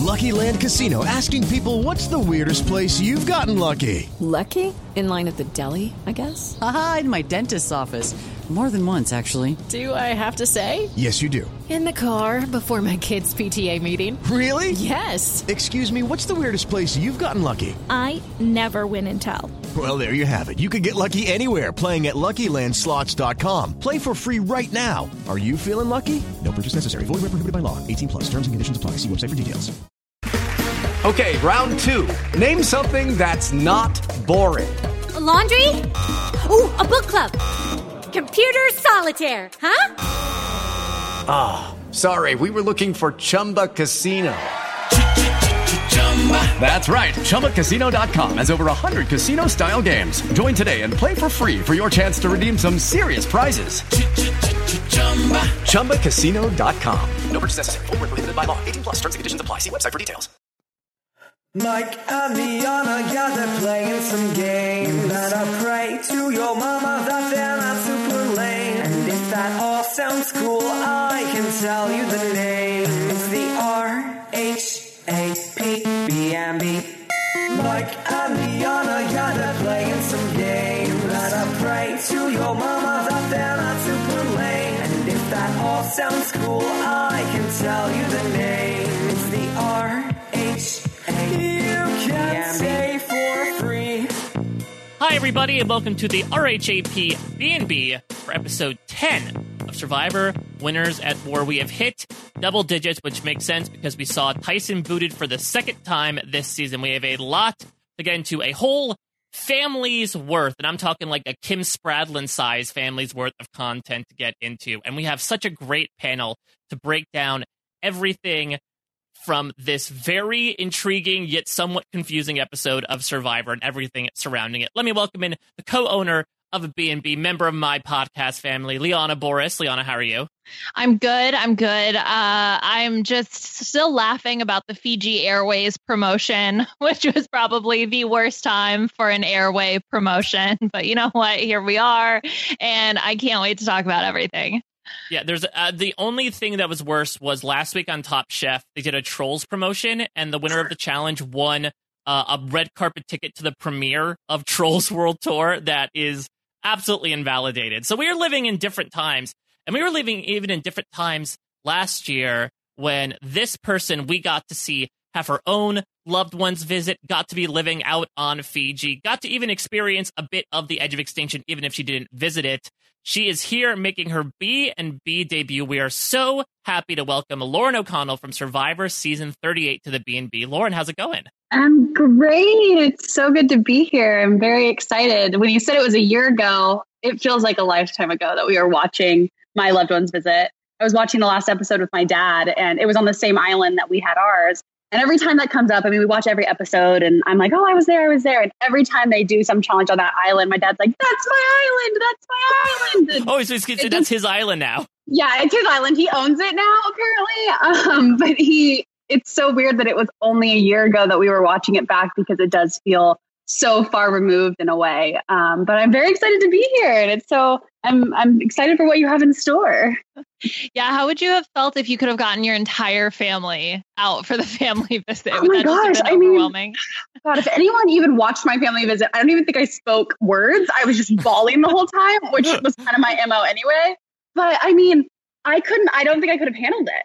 Lucky Land Casino, asking people, what's the weirdest place you've gotten lucky? Lucky? In line at the deli, I guess? Aha, in my dentist's office. More than once, actually. Do I have to say? Yes, you do. In the car before my kids' PTA meeting. Really? Yes. Excuse me, what's the weirdest place you've gotten lucky? I never win and tell. Well, there you have it. You can get lucky anywhere, playing at LuckyLandSlots.com. Play for free right now. Are you feeling lucky? No purchase necessary. Void where prohibited by law. 18+. Terms and conditions apply. See website for details. Okay, round two. Name something that's not boring. A laundry? Ooh, a book club. Computer solitaire, huh? Ah, sorry, we were looking for Chumba Casino. That's right, ChumbaCasino.com has over 100 casino-style games. Join today and play for free for your chance to redeem some serious prizes. ChumbaCasino.com. No purchase necessary. Void where prohibited by law. 18+. Terms and conditions apply. See website for details. Mike and Liana, yeah, they're playing some games. And I pray to your mama that they're not super lame. And if that all sounds cool, I can tell you the name. It's the RHAPBNB. Mike and Liana, yeah, they're playing some games. And I pray to your mama that they're not super lame. And if that all sounds cool, I can tell you the name. It's the Hi, everybody, and welcome to the RHAP B&B for episode 10 of Survivor Winners at War. We have hit double digits, which makes sense because we saw Tyson booted for the second time this season. We have a lot to get into, a whole family's worth, and I'm talking like a Kim Spradlin size family's worth of content to get into. And we have such a great panel to break down everything from this very intriguing yet somewhat confusing episode of Survivor and everything surrounding it. Let me welcome in the co-owner of a B&B, member of my podcast family, Liana Boris. Liana, how are you? I'm good. I'm just still laughing about the Fiji Airways promotion, which was probably the worst time for an airway promotion. But you know what? Here we are, and I can't wait to talk about everything. Yeah, there's the only thing that was worse was last week on Top Chef, they did a Trolls promotion, and the winner of the challenge won a red carpet ticket to the premiere of Trolls World Tour that is absolutely invalidated. So we are living in different times, and we were living even in different times last year when this person we got to see have her own loved ones visit, got to be living out on Fiji, got to even experience a bit of the edge of extinction, even if she didn't visit it. She is here making her B&B debut. We are so happy to welcome Lauren O'Connell from Survivor Season 38 to the B&B. Lauren, how's it going? I'm great. It's so good to be here. I'm very excited. When you said it was a year ago, it feels like a lifetime ago that we were watching my loved ones visit. I was watching the last episode with my dad, and it was on the same island that we had ours. And every time that comes up, I mean, we watch every episode and I'm like, oh, I was there. And every time they do some challenge on that island, my dad's like, that's my island. And oh, so that's his island now. Yeah, it's his island. He owns it now, apparently. But it's so weird that it was only a year ago that we were watching it back because it does feel so far removed in a way. But I'm very excited to be here. And I'm excited for what you have in store. Yeah. How would you have felt if you could have gotten your entire family out for the family visit? Oh my gosh. I mean, God, if anyone even watched my family visit, I don't even think I spoke words. I was just bawling the whole time, which was kind of my MO anyway. But I mean, I don't think I could have handled it.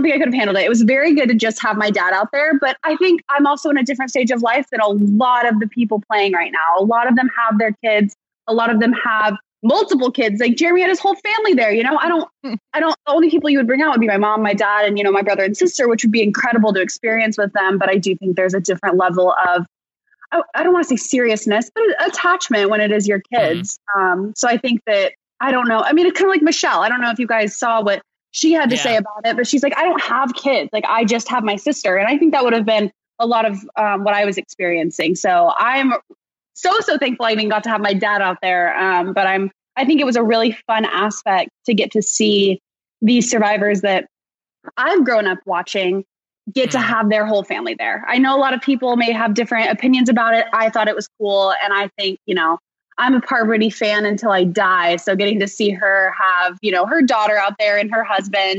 It was very good to just have my dad out there. But I think I'm also in a different stage of life than a lot of the people playing right now. A lot of them have their kids. A lot of them have multiple kids. Like Jeremy had his whole family there. You know, the only people you would bring out would be my mom, my dad, and, you know, my brother and sister, which would be incredible to experience with them. But I do think there's a different level of, I don't want to say seriousness, but attachment when it is your kids. So I think that, I don't know. I mean, it's kind of like Michelle. I don't know if you guys saw what she had to say about it, but she's like, I don't have kids. Like, I just have my sister. And I think that would have been a lot of what I was experiencing. So I'm so thankful I even got to have my dad out there. But I think it was a really fun aspect to get to see these survivors that I've grown up watching get to have their whole family there. I know a lot of people may have different opinions about it. I thought it was cool. And I think, you know, I'm a Parvati fan until I die. So getting to see her have, you know, her daughter out there and her husband,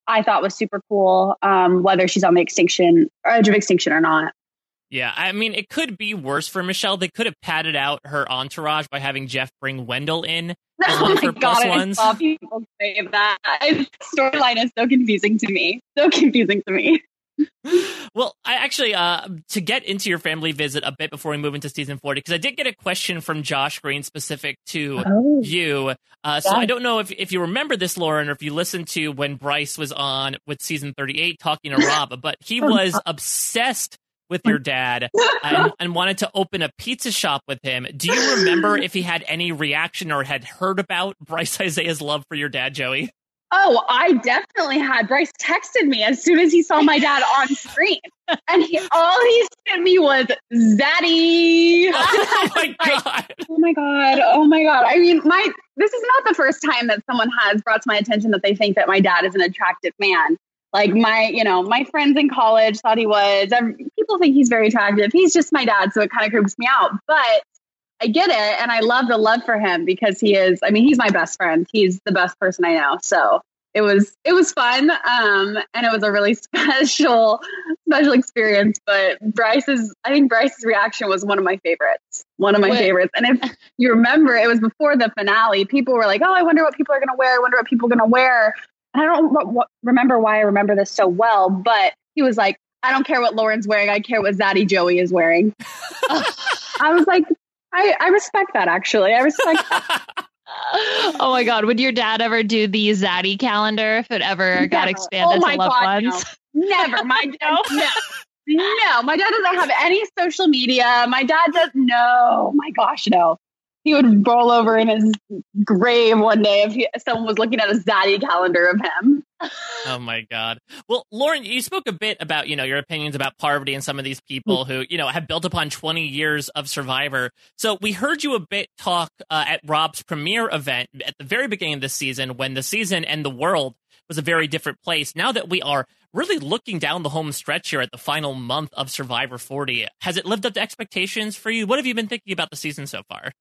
I thought was super cool, whether she's on the edge of extinction or not. Yeah, I mean, it could be worse for Michelle. They could have padded out her entourage by having Jeff bring Wendell in as one of her plus ones. I saw people say that. Storyline is so confusing to me. So confusing to me. Well, I actually, to get into your family visit a bit before we move into season 40, because I did get a question from Josh Green specific to you. So I don't know if you remember this, Lauren, or if you listened to when Bryce was on with season 38 talking to Rob, but he was obsessed with your dad and wanted to open a pizza shop with him. Do you remember if he had any reaction or had heard about Bryce Isaiah's love for your dad, Joey? Oh, I definitely had. Bryce texted me as soon as he saw my dad on screen. And all he sent me was, Zaddy. Oh, my God. Oh, my God. Oh, my God. I mean, this is not the first time that someone has brought to my attention that they think that my dad is an attractive man. Like my friends in college thought he was. People think he's very attractive. He's just my dad, so it kind of creeps me out. But I get it, and I love the love for him because he's my best friend. He's the best person I know. So it was fun, and it was a really special experience. But I think Bryce's reaction was one of my favorites. And if you remember, it was before the finale. People were like, "Oh, I wonder what people are going to wear. I wonder what people are going to wear." And I don't remember why I remember this so well, but he was like, "I don't care what Lauren's wearing. I care what Zaddy Joey is wearing." I was like, I respect that, actually. I respect that. Oh, my God. Would your dad ever do the Zaddy calendar if it ever got expanded to loved ones? No. Never. My dad, no. My dad doesn't have any social media. My dad does. No. My gosh, no. He would roll over in his grave one day if someone was looking at a Zaddy calendar of him. Oh, my God. Well, Lauren, you spoke a bit about, your opinions about Parvati and some of these people who, have built upon 20 years of Survivor. So we heard you a bit talk at Rob's premiere event at the very beginning of this season when the season and the world was a very different place. Now that we are really looking down the home stretch here at the final month of Survivor 40, has it lived up to expectations for you? What have you been thinking about the season so far?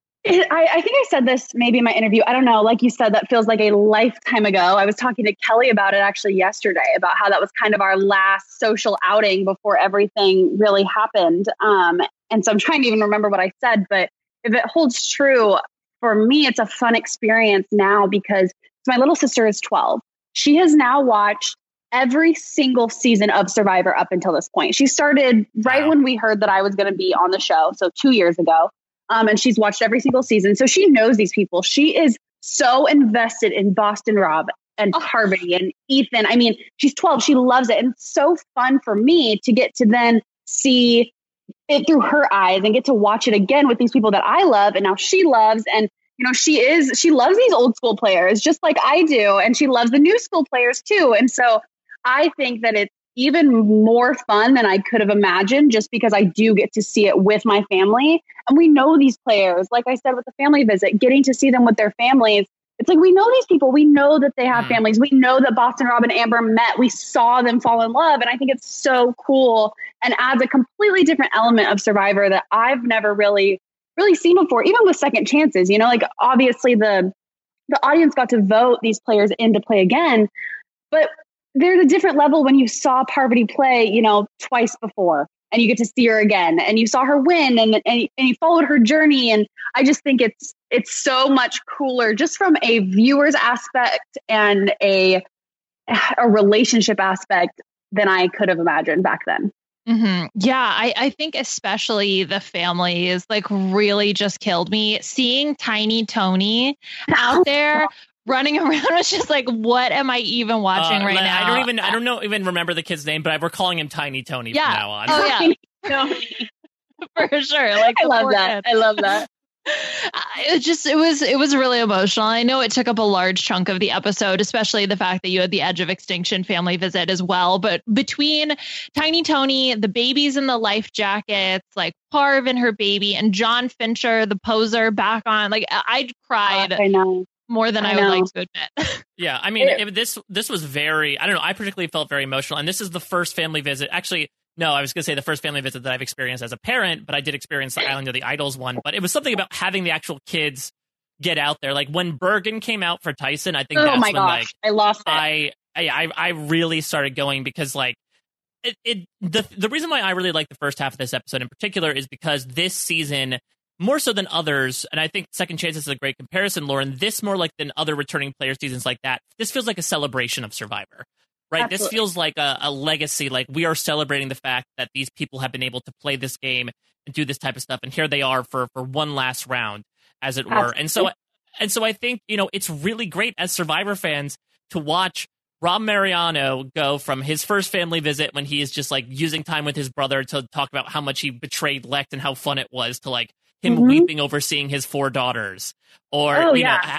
I think I said this maybe in my interview. I don't know. Like you said, that feels like a lifetime ago. I was talking to Kelly about it actually yesterday, about how that was kind of our last social outing before everything really happened. And so I'm trying to even remember what I said. But if it holds true, for me, it's a fun experience now because my little sister is 12. She has now watched every single season of Survivor up until this point. She started right when we heard that I was going to be on the show. So 2 years ago. And she's watched every single season. So she knows these people. She is so invested in Boston Rob and Parvati and Ethan. I mean, she's 12. She loves it. And it's so fun for me to get to then see it through her eyes and get to watch it again with these people that I love and now she loves. And, she loves these old school players just like I do. And she loves the new school players too. And so I think that it's even more fun than I could have imagined just because I do get to see it with my family. And we know these players, like I said, with the family visit, getting to see them with their families. It's like, we know these people. We know that they have families. We know that Boston Rob and Amber met. We saw them fall in love. And I think it's so cool and adds a completely different element of Survivor that I've never really seen before, even with second chances. Like obviously the audience got to vote these players in to play again, but there's a different level when you saw Parvati play, twice before and you get to see her again and you saw her win and you followed her journey. And I just think it's so much cooler just from a viewer's aspect and a relationship aspect than I could have imagined back then. Mm-hmm. Yeah, I think especially the families really just killed me. Seeing Tiny Tony out there running around was just like, what am I even watching right now? I don't even remember the kid's name, but we're calling him Tiny Tony from now on. Oh yeah, for sure. I love that. I love that. It was really emotional. I know it took up a large chunk of the episode, especially the fact that you had the Edge of Extinction family visit as well. But between Tiny Tony, the babies in the life jackets, like Parv and her baby, and John Fincher, the poser, back on, I cried. I know. More than I would like to admit. Yeah, I mean, this was very, I don't know, I particularly felt very emotional. And this is the first family visit. Actually, no, I was going to say the first family visit that I've experienced as a parent, but I did experience the Island of the Idols one. But it was something about having the actual kids get out there. Like when Bergen came out for Tyson, I think that's when I lost it. I really started going because like the reason why I really like the first half of this episode in particular is because this season, more so than others, and I think Second Chance is a great comparison, Lauren, this more like than other returning player seasons like that, this feels like a celebration of Survivor, right? Absolutely. This feels like a legacy, like we are celebrating the fact that these people have been able to play this game and do this type of stuff, and here they are for one last round, as it were. And so I think, you know, it's really great as Survivor fans to watch Rob Mariano go from his first family visit when he is just like using time with his brother to talk about how much he betrayed Lex and how fun it was, to like him weeping over seeing his 4 daughters, or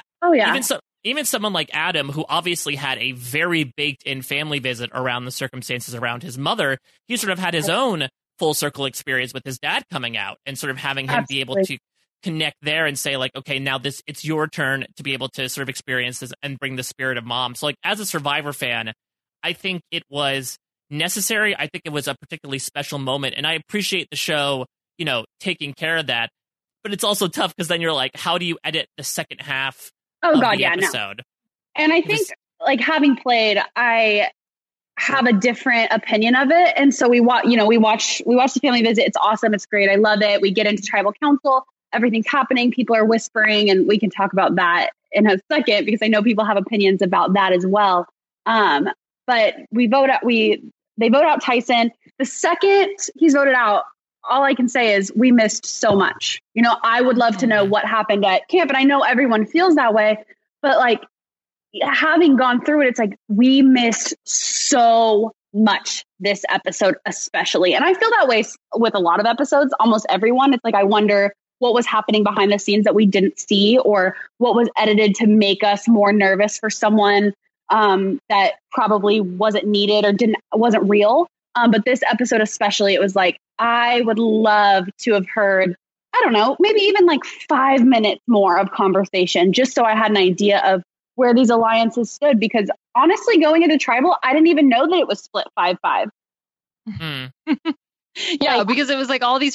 even someone like Adam, who obviously had a very baked in family visit around the circumstances around his mother. He sort of had his own full circle experience with his dad coming out and sort of having him be able to connect there and say like, okay, now it's your turn to be able to sort of experience this and bring the spirit of mom. So like as a Survivor fan, I think it was necessary. I think it was a particularly special moment, and I appreciate the show, you know, taking care of that. But it's also tough because then you're like, how do you edit the second half of the episode? No. And I think like having played, I have a different opinion of it. And so we watch the family visit. It's awesome. It's great. I love it. We get into tribal council. Everything's happening. People are whispering, and we can talk about that in a second because I know people have opinions about that as well. But they vote out Tyson. The second he's voted out, all I can say is we missed so much. You know, I would love to know what happened at camp, and I know everyone feels that way, but like having gone through it, it's like we missed so much this episode, especially. And I feel that way with a lot of episodes, almost everyone. It's like, I wonder what was happening behind the scenes that we didn't see, or what was edited to make us more nervous for someone that probably wasn't needed or wasn't real. But this episode especially, it was like, I would love to have heard, I don't know, maybe even like 5 minutes more of conversation, just so I had an idea of where these alliances stood. Because honestly, going into tribal, I didn't even know that it was split 5-5. Yeah, because it was like all these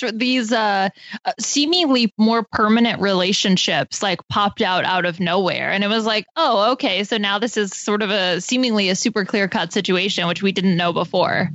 seemingly more permanent relationships like popped out of nowhere. And it was like, oh, okay, so now this is sort of seemingly a super clear cut situation, which we didn't know before.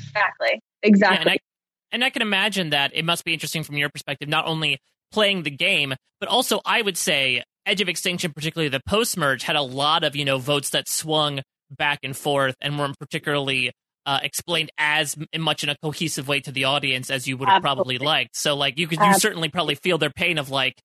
Exactly. Yeah, and I can imagine that it must be interesting from your perspective, not only playing the game, but also I would say Edge of Extinction, particularly the post-merge, had a lot of, you know, votes that swung back and forth and weren't particularly explained as much in a cohesive way to the audience as you would have probably liked. So like you certainly probably feel their pain of like,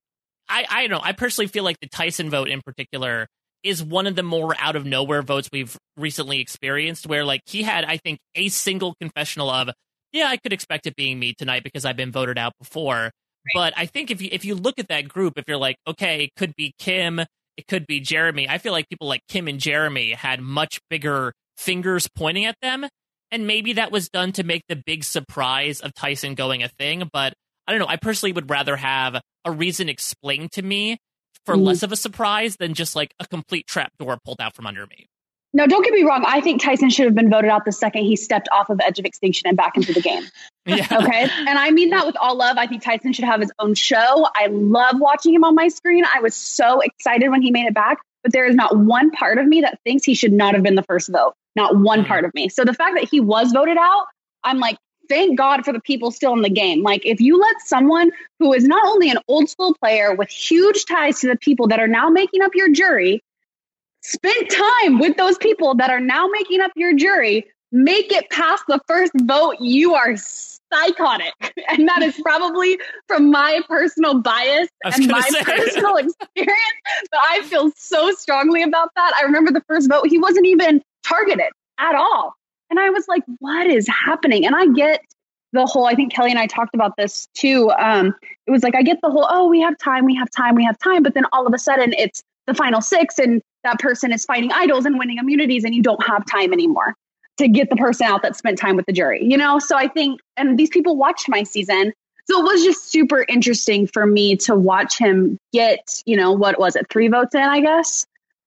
I don't know, I personally feel like the Tyson vote in particular is one of the more out of nowhere votes we've recently experienced, where like he had, I think, a single confessional of, yeah, I could expect it being me tonight because I've been voted out before. Right. But I think if you look at that group, if you're like, okay, it could be Kim, it could be Jeremy, I feel like people like Kim and Jeremy had much bigger fingers pointing at them, and maybe that was done to make the big surprise of Tyson going a thing. But I don't know, I personally would rather have a reason explained to me for less of a surprise than just like a complete trap door pulled out from under me. No, don't get me wrong. I think Tyson should have been voted out the second he stepped off of Edge of Extinction and back into the game. Yeah. Okay. And I mean that with all love. I think Tyson should have his own show. I love watching him on my screen. I was so excited when he made it back, but there is not one part of me that thinks he should not have been the first vote. Not one part of me. So the fact that he was voted out, I'm like, thank God for the people still in the game. Like, if you let someone who is not only an old school player with huge ties to the people that are now making up your jury, spend time with those people that are now making up your jury, make it past the first vote, you are psychotic. And that is probably from my personal bias and my personal experience, but I feel so strongly about that. I remember the first vote, he wasn't even targeted at all. And I was like, what is happening? And I get the whole, I think Kelly and I talked about this too. It was like, I get the whole, oh, we have time. But then all of a sudden it's the final 6 and that person is fighting idols and winning immunities and you don't have time anymore to get the person out that spent time with the jury, you know? So I think, and these people watched my season. So it was just super interesting for me to watch him get, you know, what was it? 3 votes in, I guess,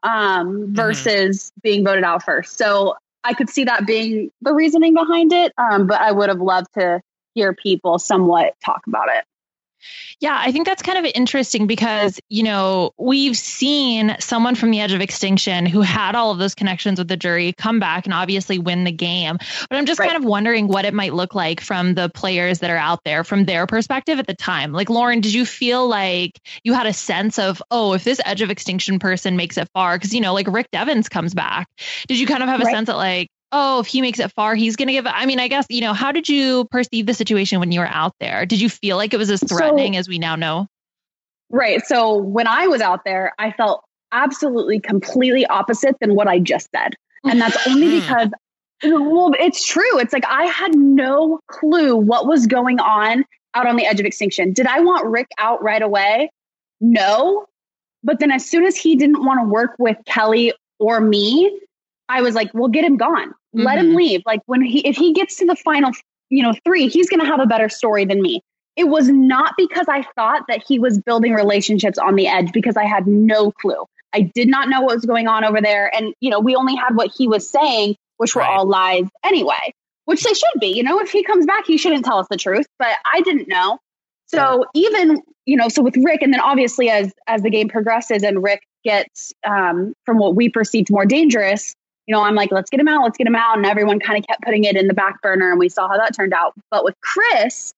versus being voted out first. So I could see that being the reasoning behind it. But I would have loved to hear people somewhat talk about it. Yeah, I think that's kind of interesting because, we've seen someone from the edge of extinction who had all of those connections with the jury come back and obviously win the game. But I'm just kind of wondering what it might look like from the players that are out there from their perspective at the time. Like, Lauren, did you feel like you had a sense of, if this edge of extinction person makes it far? Because, like Rick Devens comes back. Did you kind of have a sense that like, if he makes it far, he's going to give it? I mean, I guess, how did you perceive the situation when you were out there? Did you feel like it was as threatening as we now know? Right. So when I was out there, I felt absolutely completely opposite than what I just said. And that's only because, well, it's true. It's like I had no clue what was going on out on the edge of extinction. Did I want Rick out right away? No. But then as soon as he didn't want to work with Kelly or me, I was like, well, get him gone. Let him leave. Like if he gets to the final, 3, he's going to have a better story than me. It was not because I thought that he was building relationships on the edge, because I had no clue. I did not know what was going on over there. And, we only had what he was saying, which were all lies anyway, which they should be. If he comes back, he shouldn't tell us the truth, but I didn't know. So even, so with Rick, and then obviously as the game progresses and Rick gets, from what we perceived, more dangerous, I'm like, let's get him out. And everyone kind of kept putting it in the back burner, and we saw how that turned out. But with Chris,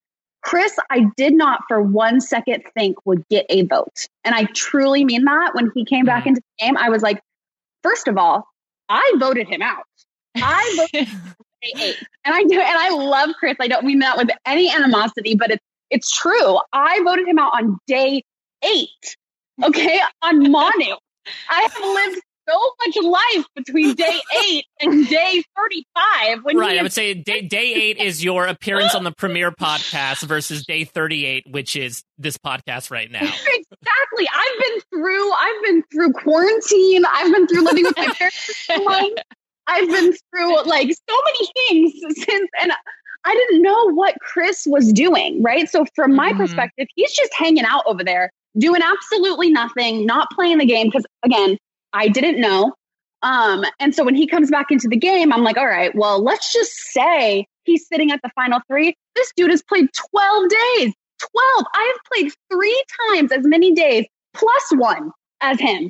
I did not for 1 second think would get a vote. And I truly mean that. When he came back into the game, I was like, first of all, I voted him out. I voted him out day 8. And I love Chris. I don't mean that with any animosity, but it's true. I voted him out on day 8. Okay. On Manu. I have lived so much life between day 8 and day 35. I would say day 8 is your appearance on the premiere podcast versus day 38, which is this podcast right now. Exactly. I've been through quarantine. I've been through living with my parents for months. I've been through like so many things since, and I didn't know what Chris was doing. Right. So from my perspective, he's just hanging out over there, doing absolutely nothing, not playing the game. Because again, I didn't know. And so when he comes back into the game, I'm like, all right, well, let's just say he's sitting at the final 3. This dude has played 12 days. 12. I have played 3 times as many days plus 1 as him.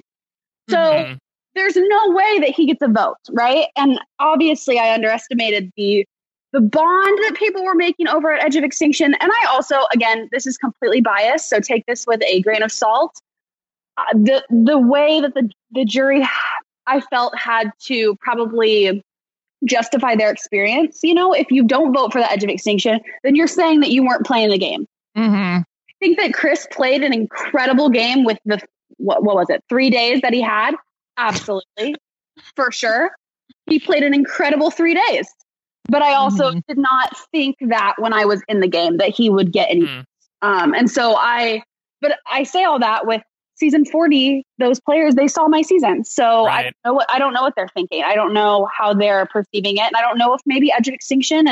So there's no way that he gets a vote, right? And obviously I underestimated the bond that people were making over at Edge of Extinction. And I also, again, this is completely biased, so take this with a grain of salt. The way that the jury, I felt, had to probably justify their experience. If you don't vote for the Edge of Extinction, then you're saying that you weren't playing the game. I think that Chris played an incredible game with the, what was it, 3 days that he had? Absolutely. For sure. He played an incredible 3 days. But I also did not think that when I was in the game that he would get any. And so but I say all that with season 40, those players, they saw my season. So I don't know what they're thinking. I don't know how they're perceiving it. And I don't know if maybe Edge of Extinction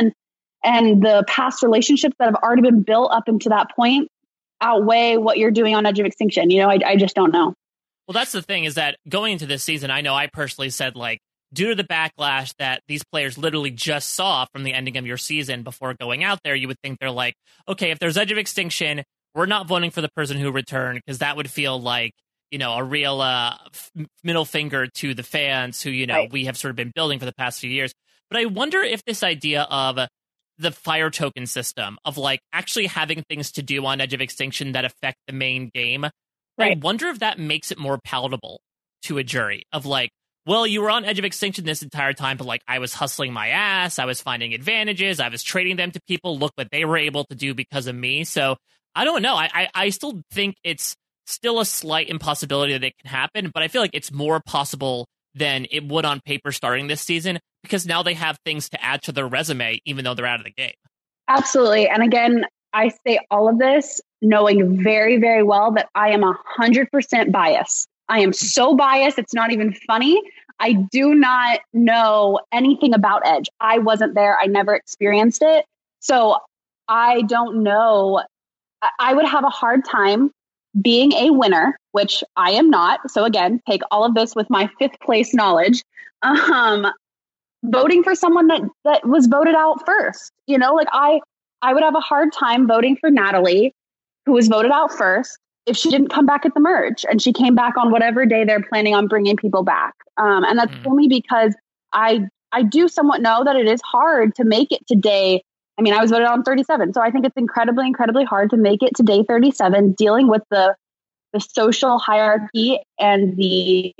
and the past relationships that have already been built up into that point outweigh what you're doing on Edge of Extinction. I just don't know. Well, that's the thing, is that going into this season, I know I personally said, like, due to the backlash that these players literally just saw from the ending of your season before going out there, you would think they're like, okay, if there's Edge of Extinction, we're not voting for the person who returned, because that would feel like, a real middle finger to the fans who, we have sort of been building for the past few years. But I wonder if this idea of the fire token system, of like actually having things to do on Edge of Extinction that affect the main game, I wonder if that makes it more palatable to a jury of like, well, you were on Edge of Extinction this entire time, but like I was hustling my ass, I was finding advantages, I was trading them to people, look what they were able to do because of me. So I don't know. I still think it's still a slight impossibility that it can happen, but I feel like it's more possible than it would on paper starting this season, because now they have things to add to their resume, even though they're out of the game. Absolutely. And again, I say all of this knowing very, very well that I am 100% biased. I am so biased, it's not even funny. I do not know anything about Edge. I wasn't there. I never experienced it. So I don't know. I would have a hard time being a winner, which I am not. So again, take all of this with my 5th place knowledge. Voting for someone that was voted out first. Like I would have a hard time voting for Natalie who was voted out first, if she didn't come back at the merge, and she came back on whatever day they're planning on bringing people back. And that's only because I do somewhat know that it is hard to make it to day. I mean, I was voted on 37. So I think it's incredibly, incredibly hard to make it to day 37, dealing with the social hierarchy and the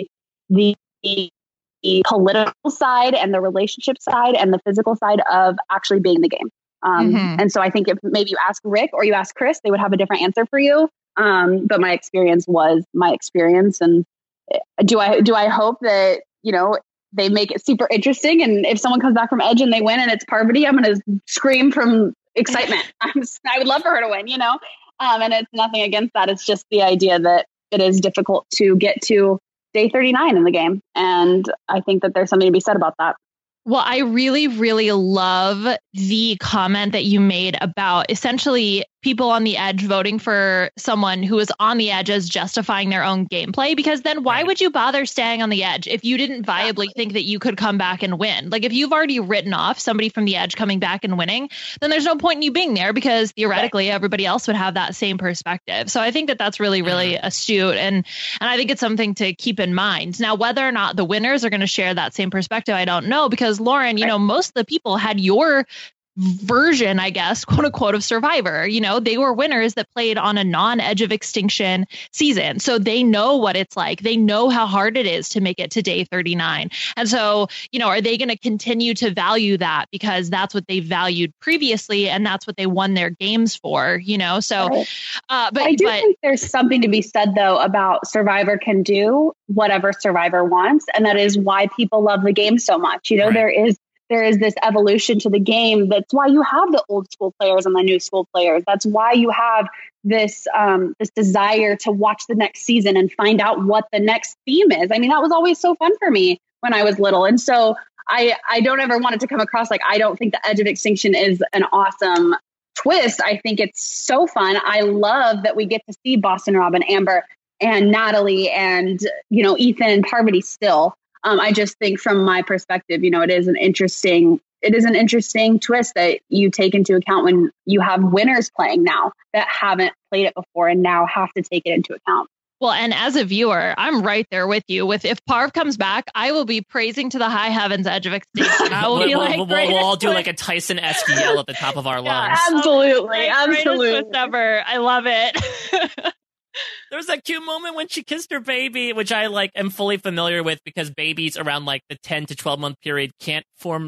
political side and the relationship side and the physical side of actually being in the game. And so I think if maybe you ask Rick or you ask Chris, they would have a different answer for you. But my experience was my experience. And do I hope that, they make it super interesting? And if someone comes back from Edge and they win and it's Parvati, I'm going to scream from excitement. I would love for her to win, and it's nothing against that. It's just the idea that it is difficult to get to day 39 in the game. And I think that there's something to be said about that. Well, I really, really love the comment that you made about essentially people on the edge voting for someone who is on the edge as justifying their own gameplay, because then why would you bother staying on the edge if you didn't viably think that you could come back and win? Like if you've already written off somebody from the edge coming back and winning, then there's no point in you being there because theoretically everybody else would have that same perspective. So I think that that's really, really astute. And I think it's something to keep in mind. Now, whether or not the winners are going to share that same perspective, I don't know, because Lauren, most of the people had your version, I guess, quote unquote, of Survivor. They were winners that played on a non-Edge of Extinction season. So they know what it's like. They know how hard it is to make it to day 39. And so, are they going to continue to value that because that's what they valued previously and that's what they won their games for, So, right. But I do think there's something to be said, though, about Survivor can do whatever Survivor wants. And that is why people love the game so much. There is this evolution to the game. That's why you have the old school players and the new school players. That's why you have this this desire to watch the next season and find out what the next theme is. I mean, that was always so fun for me when I was little. And so I don't ever want it to come across like I don't think the Edge of Extinction is an awesome twist. I think it's so fun. I love that we get to see Boston Rob and Amber and Natalie and, Ethan and Parvati still. I just think from my perspective, it is an interesting twist that you take into account when you have winners playing now that haven't played it before and now have to take it into account. Well, and as a viewer, I'm right there with you. If Parv comes back, I will be praising to the high heavens Edge of Extinction. I will be we'll all do like a Tyson-esque yell at the top of our lungs. Absolutely. Ever. I love it. There was that cute moment when she kissed her baby, which I am fully familiar with because babies around the 10 to 12 month period can't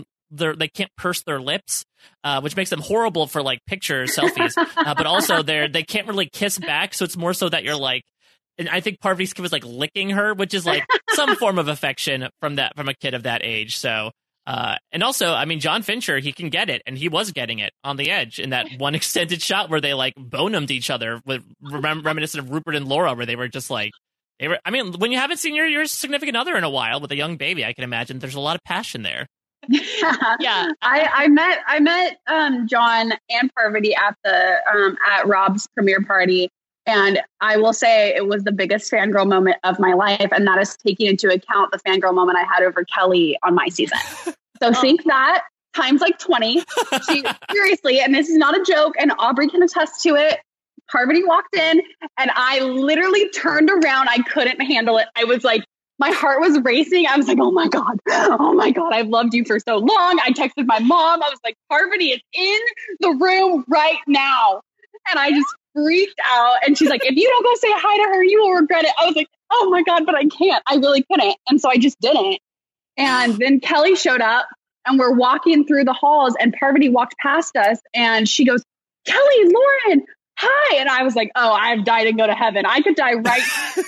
purse their lips, which makes them horrible for picture selfies. But also they can't really kiss back. So it's more so that you're and I think Parvati's kid was licking her, which is some form of affection from a kid of that age. So, and also, I mean, John Fincher, he can get it, and he was getting it on the edge in that one extended shot where they bonemed each other, with reminiscent of Rupert and Laura, where they were just I mean, when you haven't seen your significant other in a while with a young baby, I can imagine there's a lot of passion there. Yeah, I met John and Parvati at at Rob's premiere party. And I will say it was the biggest fangirl moment of my life. And that is taking into account the fangirl moment I had over Kelly on my season. So think that times 20. Seriously, and this is not a joke, and Aubrey can attest to it. Parvati walked in and I literally turned around. I couldn't handle it. I was my heart was racing. I was oh my God, I've loved you for so long. I texted my mom. I was Parvati is in the room right now. And I just freaked out. And she's if you don't go say hi to her, you will regret it. I was oh my God, but I can't. I really couldn't. And so I just didn't. And then Kelly showed up and we're walking through the halls and Parvati walked past us and she goes, Kelly, Lauren, hi. And I was oh, I've died and go to heaven. I could die right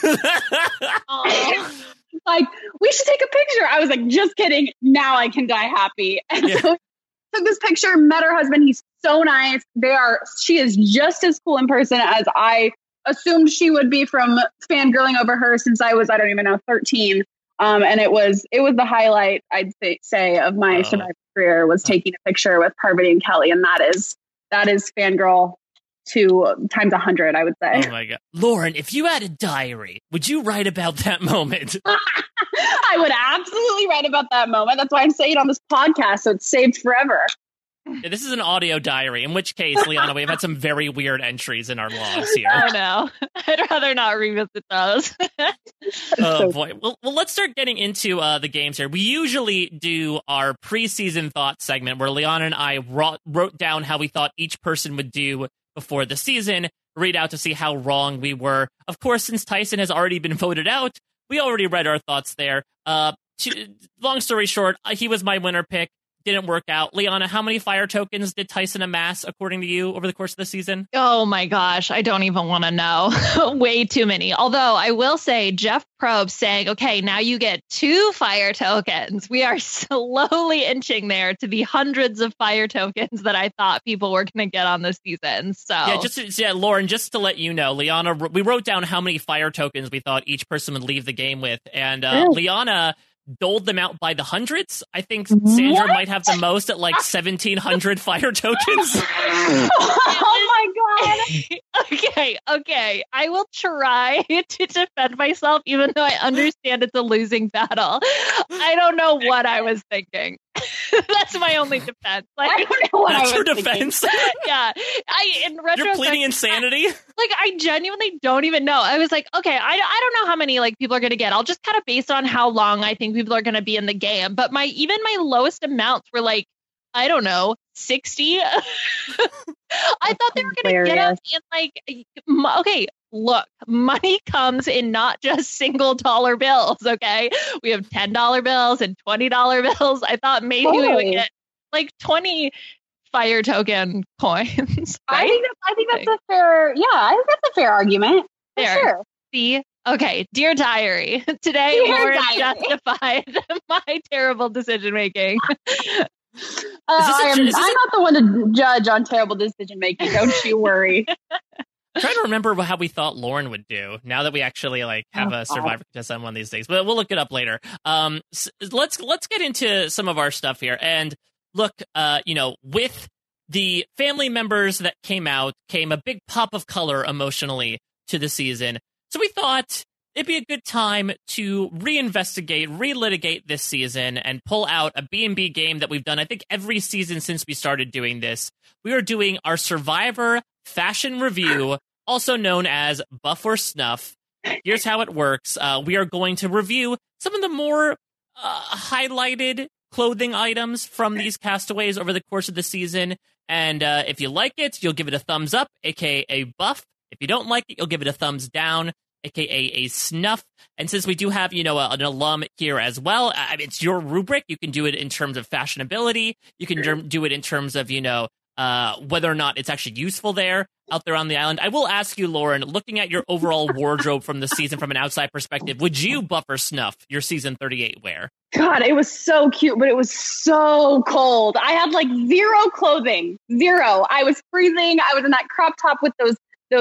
now. We should take a picture. I was just kidding. Now I can die happy. And so took this picture, met her husband. He's so nice. She is just as cool in person as I assumed she would be from fangirling over her since I was, 13. And it was the highlight, I'd say, of my Survivor career was taking a picture with Parvati and Kelly. And that is fangirl times 100, I would say. Oh my God. Lauren, if you had a diary, would you write about that moment? I would absolutely write about that moment. That's why I'm saying it on this podcast, so it's saved forever. Yeah, this is an audio diary, in which case, Liana, we've had some very weird entries in our logs here. Oh, no. I'd rather not revisit those. Oh, boy. Well, let's start getting into the games here. We usually do our preseason thoughts segment where Liana and I wrote down how we thought each person would do before the season, read out to see how wrong we were. Of course, since Tyson has already been voted out, we already read our thoughts there. Long story short, he was my winner pick. Didn't work out. Liana, how many fire tokens did Tyson amass, according to you, over the course of the season? Oh my gosh, I don't even want to know. Way too many. Although I will say Jeff Probst saying, okay, now you get 2 fire tokens. We are slowly inching there to the hundreds of fire tokens that I thought people were going to get on this season. So Lauren, just to let you know, Liana, we wrote down how many fire tokens we thought each person would leave the game with. And Liana doled them out by the hundreds. I think Sandra might have the most at like 1,700 fire tokens. Oh my god. Okay. I will try to defend myself, even though I understand it's a losing battle. I don't know what I was thinking. That's my only defense. Like, I don't know what That's I was your defense? Yeah. In retrospect, You're pleading insanity? I genuinely don't even know. I was like, okay, I don't know how many like people are going to get. I'll just kind of base on how long I think people are going to be in the game. But my lowest amounts were like, I don't know, 60. I thought they were going to get us in like, okay, look, money comes in not just single dollar bills. Okay, we have $10 bills and $20 bills. I thought maybe we would get like 20 fire token coins. Right? I think that's a fair. Yeah, I think that's a fair argument. For sure. See. Okay, dear diary. Today, Lauren justified my terrible decision making. I'm not the one to judge on terrible decision making. Don't you worry. I'm trying to remember how we thought Lauren would do now that we actually have a Survivor contest on one of these days, but we'll look it up later. Let's get into some of our stuff here. And look, with the family members that came out, came a big pop of color emotionally to the season. So we thought it'd be a good time to reinvestigate, relitigate this season, and pull out a B&B game that we've done, I think, every season since we started doing this. We are doing our Survivor Fashion Review, also known as Buff or Snuff. Here's how it works. We are going to review some of the more highlighted clothing items from these castaways over the course of the season. And if you like it, you'll give it a thumbs up, aka a buff. If you don't like it, you'll give it a thumbs down, aka a snuff. And since we do have, an alum here as well, it's your rubric. You can do it in terms of fashionability. You can do it in terms of, whether or not it's actually useful out there on the island. I will ask you, Lauren, looking at your overall wardrobe from the season from an outside perspective, would you buff or snuff your season 38 wear? God, it was so cute, but it was so cold. I had like zero clothing. Zero. I was freezing. I was in that crop top with those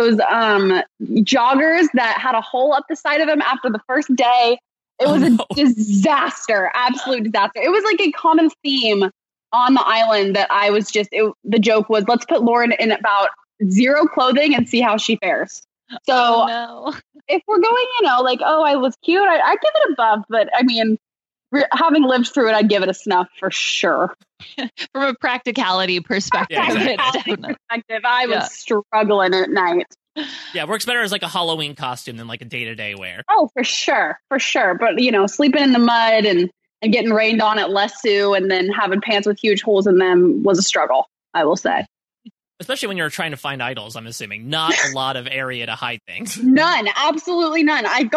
joggers that had a hole up the side of them after the first day. It was a disaster, absolute disaster. It was like a common theme on the island that I was the joke was, let's put Lauren in about zero clothing and see how she fares. So if we're going, I was cute, I'd give it a buff, but I mean, having lived through it, I'd give it a snuff for sure. From a practicality perspective. I was struggling at night. Yeah, works better as like a Halloween costume than like a day-to-day wear. Oh, for sure. But, sleeping in the mud and getting rained on at Lesu and then having pants with huge holes in them was a struggle, I will say. Especially when you're trying to find idols, I'm assuming. Not a lot of area to hide things. None. Absolutely none. I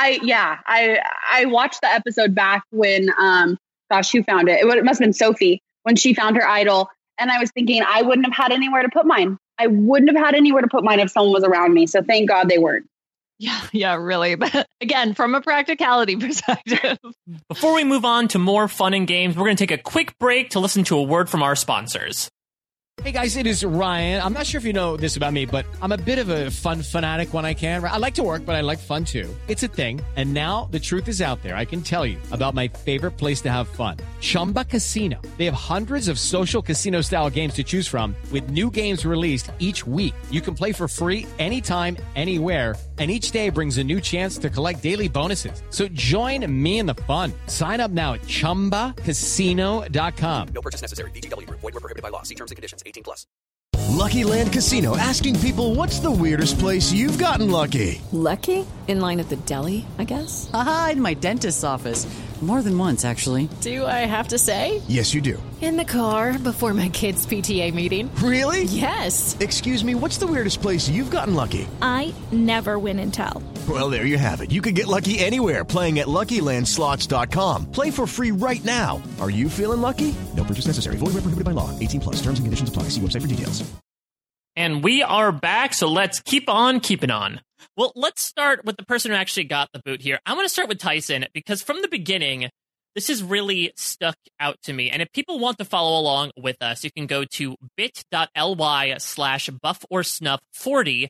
watched the episode back when, who found it? It must have been Sophie when she found her idol. And I was thinking I wouldn't have had anywhere to put mine. I wouldn't have had anywhere to put mine if someone was around me. So thank God they weren't. Yeah, really. But again, from a practicality perspective. Before we move on to more fun and games, we're going to take a quick break to listen to a word from our sponsors. Hey guys, it is Ryan. I'm not sure if you know this about me, but I'm a bit of a fun fanatic when I can. I like to work, but I like fun too. It's a thing. And now the truth is out there. I can tell you about my favorite place to have fun. Chumba Casino. They have hundreds of social casino style games to choose from with new games released each week. You can play for free anytime, anywhere. And each day brings a new chance to collect daily bonuses. So join me in the fun. Sign up now at ChumbaCasino.com. No purchase necessary. VGW Group. Void where prohibited by law. See terms and conditions. 18+. Lucky Land Casino, asking people, what's the weirdest place you've gotten lucky? Lucky? In line at the deli, I guess? Aha, in my dentist's office. More than once, actually. Do I have to say? Yes, you do. In the car before my kids' PTA meeting. Really? Yes. Excuse me, what's the weirdest place you've gotten lucky? I never win and tell. Well, there you have it. You can get lucky anywhere, playing at LuckyLandSlots.com. Play for free right now. Are you feeling lucky? No purchase necessary. Void where prohibited by law. 18+. Terms and conditions apply. See website for details. And we are back, so let's keep on keeping on. Well, let's start with the person who actually got the boot here. I want to start with Tyson, because from the beginning, this has really stuck out to me. And if people want to follow along with us, you can go to bit.ly/bufforsnuff40,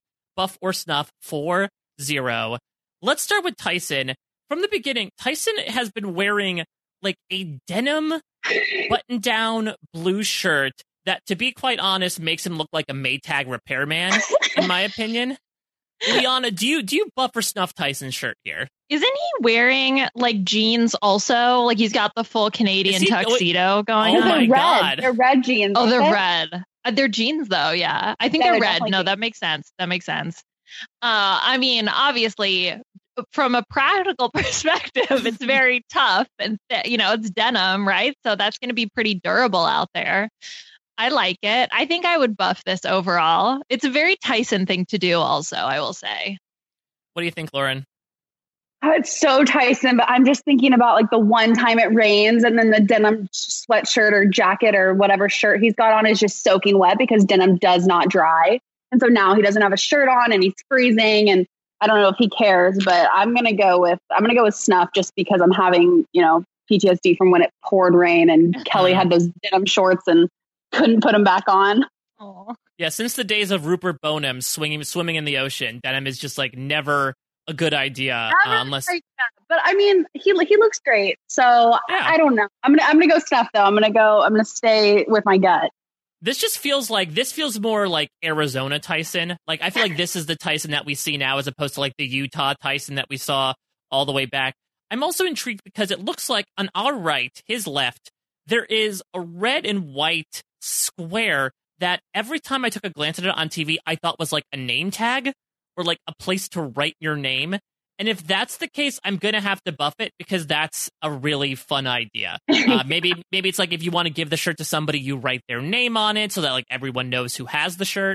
bufforsnuff40. Let's start with Tyson. From the beginning, Tyson has been wearing like a denim button-down blue shirt that, to be quite honest, makes him look like a Maytag repairman, in my opinion. Liana, do you buff or snuff Tyson's shirt here? Isn't he wearing like jeans also? Like he's got the full Canadian tuxedo going on. Oh my God. They're red jeans. Oh, they're red. They're jeans though, yeah. I think Yeah, they're they're red. definitely No, jeans. that makes sense. That makes sense. I mean, obviously, from a practical perspective, it's very tough and it's denim, right? So that's going to be pretty durable out there. I like it. I think I would buff this overall. It's a very Tyson thing to do also, I will say. What do you think, Lauren? It's so Tyson, but I'm just thinking about like the one time it rains and then the denim sweatshirt or jacket or whatever shirt he's got on is just soaking wet because denim does not dry. And so now he doesn't have a shirt on and he's freezing, and I don't know if he cares, but I'm going to go with snuff just because I'm having, PTSD from when it poured rain and Kelly had those denim shorts and couldn't put them back on. Oh. Yeah, since the days of Rupert Bonham swimming in the ocean, denim is just like never a good idea unless. But I mean, he looks great, so Yeah. I don't know. I'm gonna go snuff though. I'm gonna stay with my gut. This feels more like Arizona Tyson. Like, I feel like this is the Tyson that we see now as opposed to like the Utah Tyson that we saw all the way back. I'm also intrigued because it looks like on our right, his left, there is a red and white square that every time I took a glance at it on TV, I thought was like a name tag or like a place to write your name. And if that's the case, I'm going to have to buff it because that's a really fun idea. Maybe it's like if you want to give the shirt to somebody, you write their name on it so that like everyone knows who has the shirt.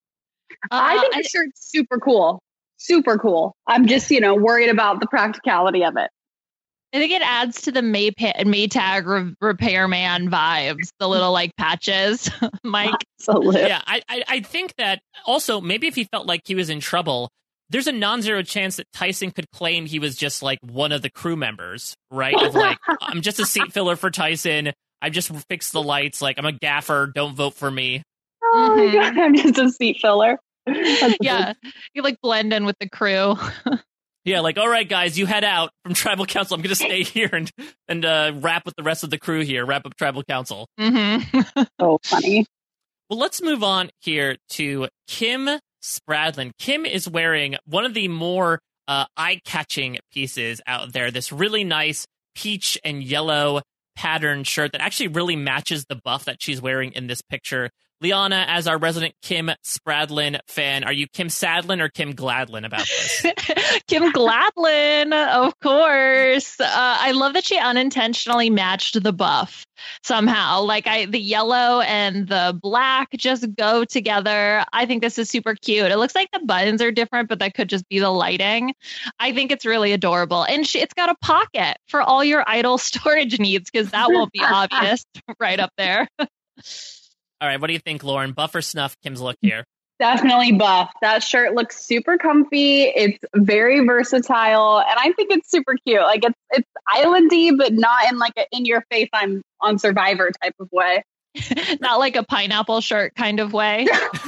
I think the shirt's super cool. Super cool. I'm just, worried about the practicality of it. I think it adds to the Maytag repairman vibes, the little like patches, Mike. Absolutely. Yeah, I think that also maybe if he felt like he was in trouble, there's a non-zero chance that Tyson could claim he was just like one of the crew members, right? Of like, I'm just a seat filler for Tyson. I just fixed the lights. Like, I'm a gaffer. Don't vote for me. Oh my God, I'm just a seat filler. Yeah, you like blend in with the crew. Yeah, like, all right, guys, you head out from tribal council. I'm going to stay here and rap with the rest of the crew here. Wrap up tribal council. Mm-hmm. So funny. Well, let's move on here to Kim Spradlin. Kim is wearing one of the more eye-catching pieces out there. This really nice peach and yellow patterned shirt that actually really matches the buff that she's wearing in this picture. Liana, as our resident Kim Spradlin fan, are you Kim Sadlin or Kim Gladlin about this? Kim Gladlin, of course. I love that she unintentionally matched the buff somehow. Like the yellow and the black just go together. I think this is super cute. It looks like the buttons are different, but that could just be the lighting. I think it's really adorable. And it's got a pocket for all your idle storage needs because that won't be obvious right up there. All right, what do you think, Lauren? Buff or snuff Kim's look here? Definitely buff. That shirt looks super comfy. It's very versatile, and I think it's super cute. Like it's islandy, but not in like a in your face I'm on Survivor type of way. Not like a pineapple shirt kind of way.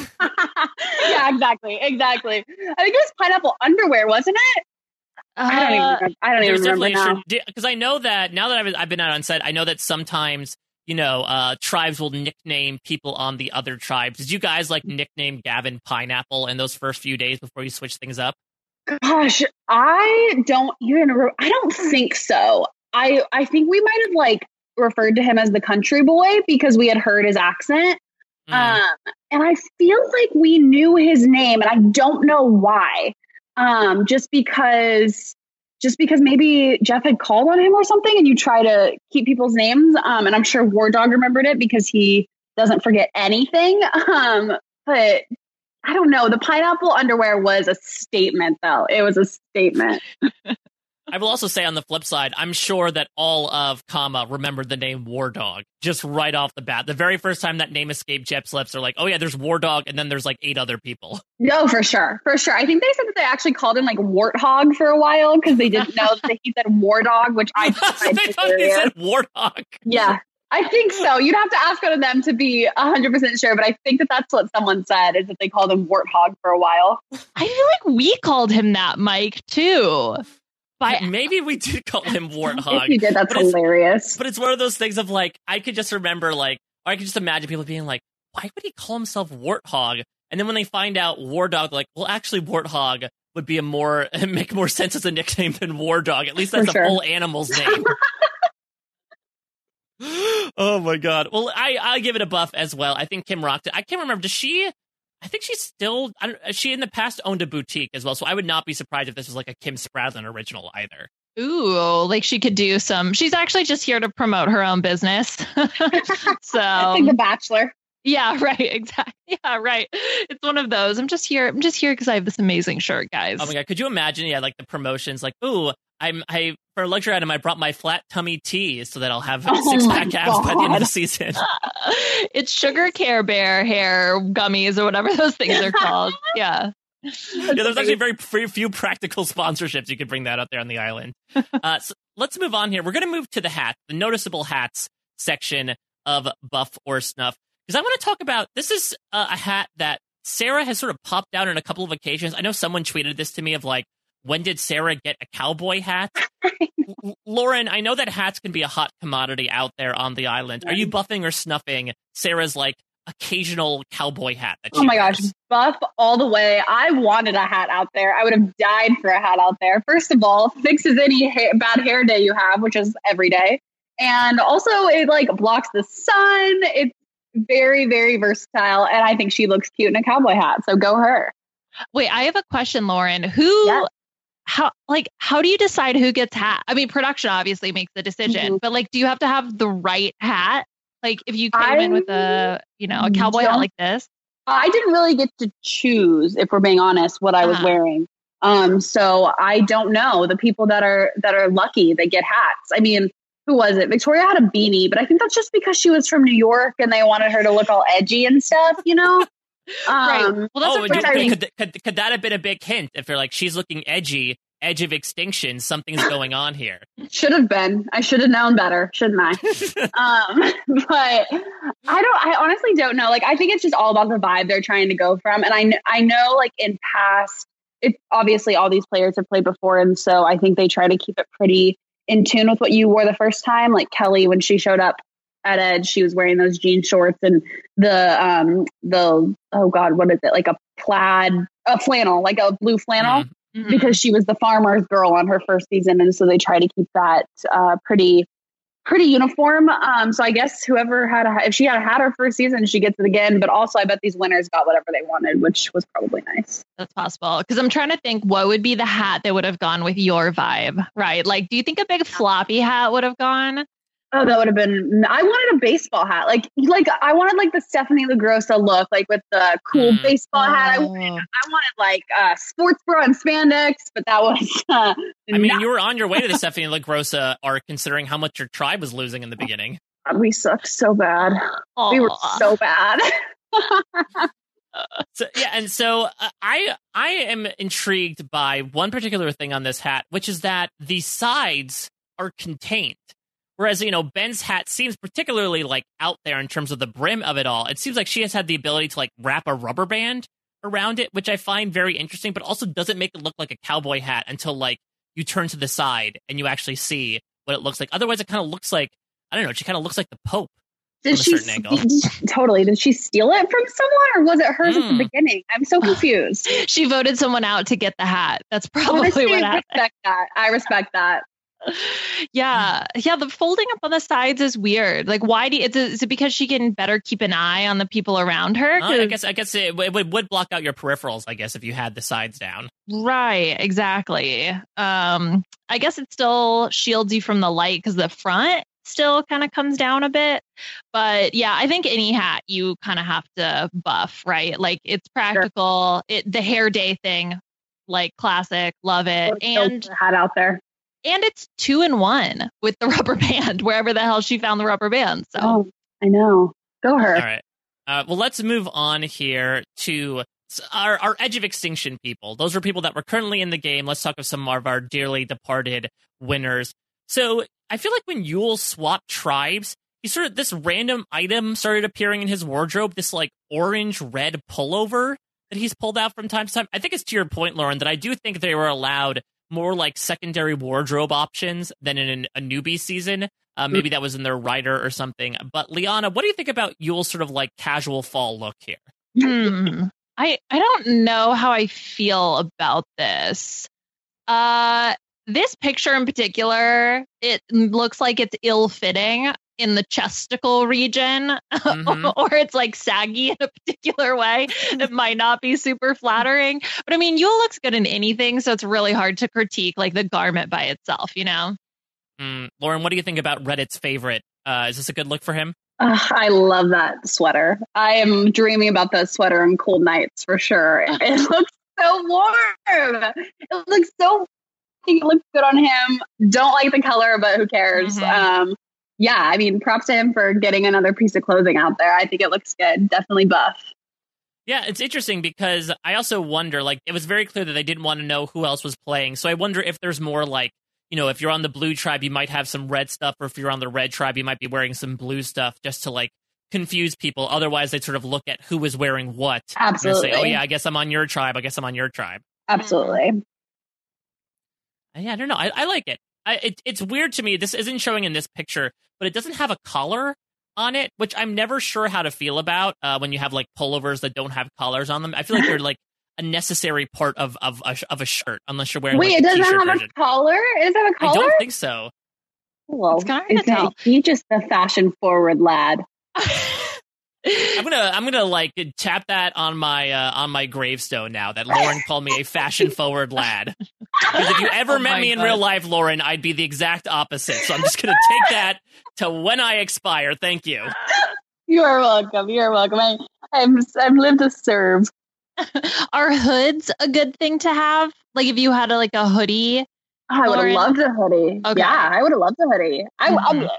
Yeah, exactly. I think it was pineapple underwear, wasn't it? I don't even remember now. Because I know that now that I've been out on set, I know that sometimes tribes will nickname people on the other tribes. Did you guys like nickname Gavin Pineapple in those first few days before you switch things up? Gosh, I don't think so. I think we might have like referred to him as the country boy because we had heard his accent. And I feel like we knew his name, and I don't know why. Just because maybe Jeff had called on him or something, and you try to keep people's names. And I'm sure War Dog remembered it because he doesn't forget anything. But I don't know. The pineapple underwear was a statement, though. It was a statement. I will also say on the flip side, I'm sure that all of Kama remembered the name War Dog just right off the bat. The very first time that name escaped Jeff's lips, they're like, oh yeah, there's War Dog, and then there's like 8 other people. No, for sure. For sure. I think they said that they actually called him like Warthog for a while because they didn't know that he said War Dog, which I they thought he said Warthog. Yeah, I think so. You'd have to ask one of them to be 100% sure, but I think that that's what someone said, is that they called him Warthog for a while. I feel like we called him that, Mike, too. Maybe we did call him Warthog. If you did, that's hilarious. But it's one of those things of like, I could just remember like, or I could just imagine people being like, why would he call himself Warthog? And then when they find out War Dog, like, well, actually Warthog would be make more sense as a nickname than War Dog. At least that's a full animal's name. Oh my God. Well, I give it a buff as well. I think Kim rocked it. I can't remember. I think she's still, she in the past owned a boutique as well, so I would not be surprised if this was like a Kim Spradlin original either. Ooh, like she could do she's actually just here to promote her own business. So I think The Bachelor. Yeah, right, exactly. Yeah, right. It's one of those. I'm just here because I have this amazing shirt, guys. Oh my God, could you imagine, like the promotions, like, ooh, for a luxury item, I brought my flat tummy tea so that I'll have 6-pack abs by the end of the season. It's Sugar Care Bear hair gummies or whatever those things are called. Yeah. Yeah, there's actually very few practical sponsorships. You could bring that out there on the island. So let's move on here. We're going to move to the noticeable hats section of Buff or Snuff. Because I want to talk about, this is a hat that Sarah has sort of popped out on a couple of occasions. I know someone tweeted this to me of like, when did Sarah get a cowboy hat? Lauren, I know that hats can be a hot commodity out there on the island. Are you buffing or snuffing Sarah's like occasional cowboy hat? Oh my gosh, buff all the way. I wanted a hat out there. I would have died for a hat out there. First of all, fixes any bad hair day you have, which is every day. And also it like blocks the sun. It's very, very versatile. And I think she looks cute in a cowboy hat. So go her. Wait, I have a question, Lauren. How do you decide who gets hat? I mean, production obviously makes the decision, but like, do you have to have the right hat? Like if you came in with a cowboy hat like this? I didn't really get to choose, if we're being honest, what I was wearing. So I don't know the people that are lucky that get hats. I mean, who was it? Victoria had a beanie, but I think that's just because she was from New York and they wanted her to look all edgy and stuff, Right. Well, that's could that have been a big hint? If you're like, she's looking edgy, edge of extinction, something's going on here. Should have been. I should have known better, shouldn't I? But I honestly don't know. Like, I think it's just all about the vibe they're trying to go from. And I know like in past, obviously all these players have played before. And so I think they try to keep it pretty in tune with what you wore the first time. Like Kelly, when she showed up at Edge, she was wearing those jean shorts and the oh God, what is it? Like a flannel, like a blue flannel, because she was the farmer's girl on her first season. And so they try to keep that pretty uniform. So I guess whoever if she had a hat her first season, she gets it again. But also I bet these winners got whatever they wanted, which was probably nice. That's possible. Because I'm trying to think what would be the hat that would have gone with your vibe, right? Like, do you think a big floppy hat would have gone? Oh, that would have been, I wanted a baseball hat. Like I wanted like the Stephanie LaGrossa look, like with the cool baseball hat. I wanted like sports bra and spandex, but that was, I mean, you were on your way to the Stephanie LaGrossa arc considering how much your tribe was losing in the beginning. God, we sucked so bad. Aww. We were so bad. So I am intrigued by one particular thing on this hat, which is that the sides are contained. Whereas, Ben's hat seems particularly like out there in terms of the brim of it all. It seems like she has had the ability to like wrap a rubber band around it, which I find very interesting, but also doesn't make it look like a cowboy hat until like you turn to the side and you actually see what it looks like. Otherwise, it kind of looks like, I don't know, she kind of looks like the Pope Did from a certain angle. Totally. Did she steal it from someone or was it hers at the beginning? I'm so confused. She voted someone out to get the hat. That's probably what happened. I respect that. Yeah. The folding up on the sides is weird. Like, why is it because she can better keep an eye on the people around her? I guess it would block out your peripherals, I guess, if you had the sides down. Right. Exactly. I guess it still shields you from the light because the front still kind of comes down a bit. But yeah, I think any hat you kind of have to buff, right? Like, it's practical. Sure. The hair day thing, like, classic, love it. And hat out there. And it's 2-in-1 with the rubber band, wherever the hell she found the rubber band. So I know. Go her. All right. Well, let's move on here to our Edge of Extinction people. Those are people that were currently in the game. Let's talk of some of our dearly departed winners. So I feel like when Yule swapped tribes, this random item started appearing in his wardrobe, this like orange-red pullover that he's pulled out from time to time. I think it's to your point, Lauren, that I do think they were allowed more like secondary wardrobe options than in a newbie season. Maybe that was in their rider or something. But Liana, what do you think about Yule's sort of like casual fall look here? I don't know how I feel about this. This picture in particular, it looks like it's ill-fitting in the chesticle region, or it's like saggy in a particular way that might not be super flattering. But I mean, Yule looks good in anything, so it's really hard to critique like the garment by itself, you know? Lauren, what do you think about Reddit's favorite? Is this a good look for him? I love that sweater. I am dreaming about that sweater on cold nights for sure. It looks so warm. It looks so. It looks good on him. Don't like the color, but who cares? Yeah, I mean, props to him for getting another piece of clothing out there. I think it looks good. Definitely buff. Yeah, it's interesting because I also wonder, like, it was very clear that they didn't want to know who else was playing. So I wonder if there's more like, you know, if you're on the blue tribe, you might have some red stuff, or if you're on the red tribe, you might be wearing some blue stuff just to like confuse people. Otherwise, they'd sort of look at who was wearing what. Absolutely. And say, oh yeah, I guess I'm on your tribe. I guess I'm on your tribe. Absolutely. Yeah, I don't know. I like it. It's weird to me. This isn't showing in this picture, but it doesn't have a collar on it, which I'm never sure how to feel about when you have like pullovers that don't have collars on them. I feel like they're like a necessary part of a shirt, unless you're wearing. Wait, like, it doesn't have a collar? Does it have a collar? I don't think so. Well, he's just a fashion forward lad. I'm gonna like tap that on my gravestone now that Lauren called me a fashion forward lad. Because if you ever met me in real life, Lauren, I'd be the exact opposite. So I'm just gonna take that to when I expire. Thank you. You are welcome. You're welcome. I've lived to serve. Are hoods a good thing to have? Like if you had a hoodie? I would have loved a hoodie. Okay. Yeah, I would have loved a hoodie. I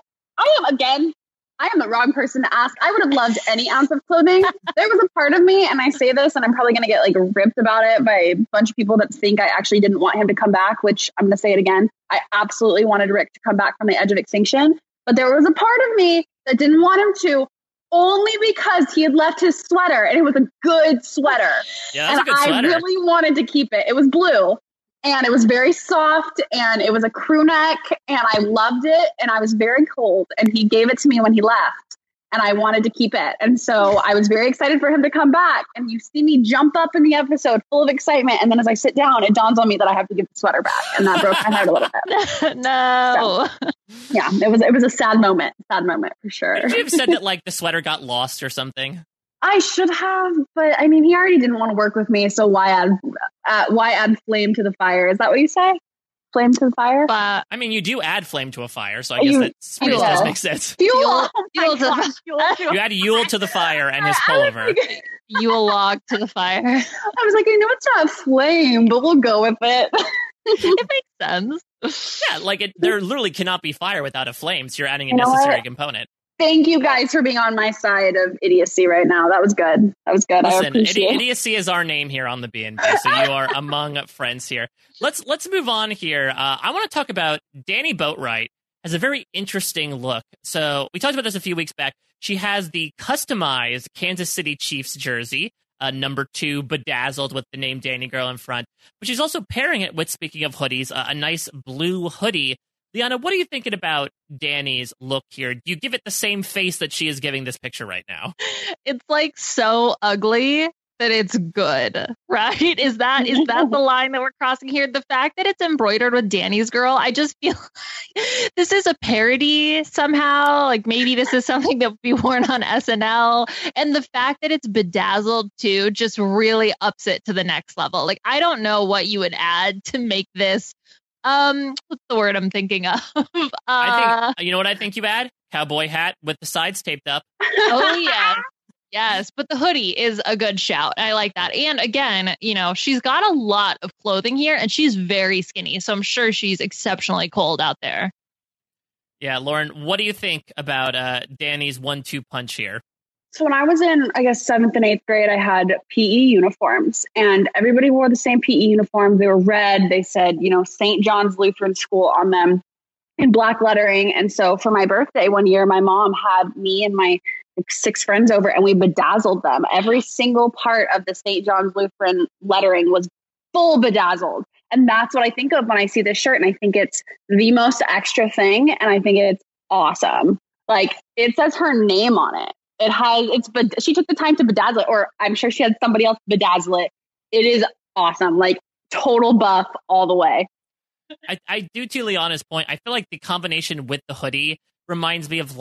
am the wrong person to ask. I would have loved any ounce of clothing. There was a part of me, and I say this, and I'm probably going to get like ripped about it by a bunch of people that think I actually didn't want him to come back, which I'm going to say it again. I absolutely wanted Rick to come back from the Edge of Extinction. But there was a part of me that didn't want him to, only because he had left his sweater, and it was a good sweater. Yeah, that's a good sweater. I really wanted to keep it. It was blue. And it was very soft, and it was a crew neck, and I loved it, and I was very cold, and he gave it to me when he left, and I wanted to keep it. And so I was very excited for him to come back, and you see me jump up in the episode full of excitement, and then as I sit down, it dawns on me that I have to give the sweater back, and that broke my heart a little bit. No. So, yeah, it was a sad moment for sure. Could you have said that like the sweater got lost or something? I should have, but I mean, he already didn't want to work with me, so why add flame to the fire? Is that what you say? Flame to the fire? I mean, you do add flame to a fire, so I guess that does make sense. Fuel You add Yule to the fire and his pullover. Yule log to the fire. I was like, I know it's not flame, but we'll go with it. It makes sense. Yeah, like there literally cannot be fire without a flame, so you're adding a necessary component. Thank you guys for being on my side of idiocy right now. That was good. Listen, I appreciate it. Idiocy is our name here on the B&B, so you are among friends here. Let's move on here. I want to talk about Danny Boatwright. Has a very interesting look. So we talked about this a few weeks back. She has the customized Kansas City Chiefs jersey, number 2, bedazzled with the name Danny Girl in front. But she's also pairing it with, speaking of hoodies, a nice blue hoodie Liana, what are you thinking about Danny's look here? Do you give it the same face that she is giving this picture right now? It's like so ugly that it's good, right? Is that the line that we're crossing here? The fact that it's embroidered with Danny's girl, I just feel like this is a parody somehow. Like maybe this is something that would be worn on SNL. And the fact that it's bedazzled too just really ups it to the next level. Like I don't know what you would add to make this. What's the word I'm thinking of? I think, you know what I think you add? Cowboy hat with the sides taped up. Oh, yeah. Yes, but the hoodie is a good shout. I like that. And again, she's got a lot of clothing here and she's very skinny. So I'm sure she's exceptionally cold out there. Yeah, Lauren, what do you think about Danny's 1-2 punch here? So when I was in, I guess, 7th and 8th grade, I had PE uniforms and everybody wore the same PE uniforms. They were red. They said, St. John's Lutheran School on them in black lettering. And so for my birthday one year, my mom had me and my 6 friends over and we bedazzled them. Every single part of the St. John's Lutheran lettering was full bedazzled. And that's what I think of when I see this shirt. And I think it's the most extra thing. And I think it's awesome. Like it says her name on it. She took the time to bedazzle it, or I'm sure she had somebody else bedazzle it. It is awesome. Like total buff all the way. I do, to Liana's point, I feel like the combination with the hoodie reminds me of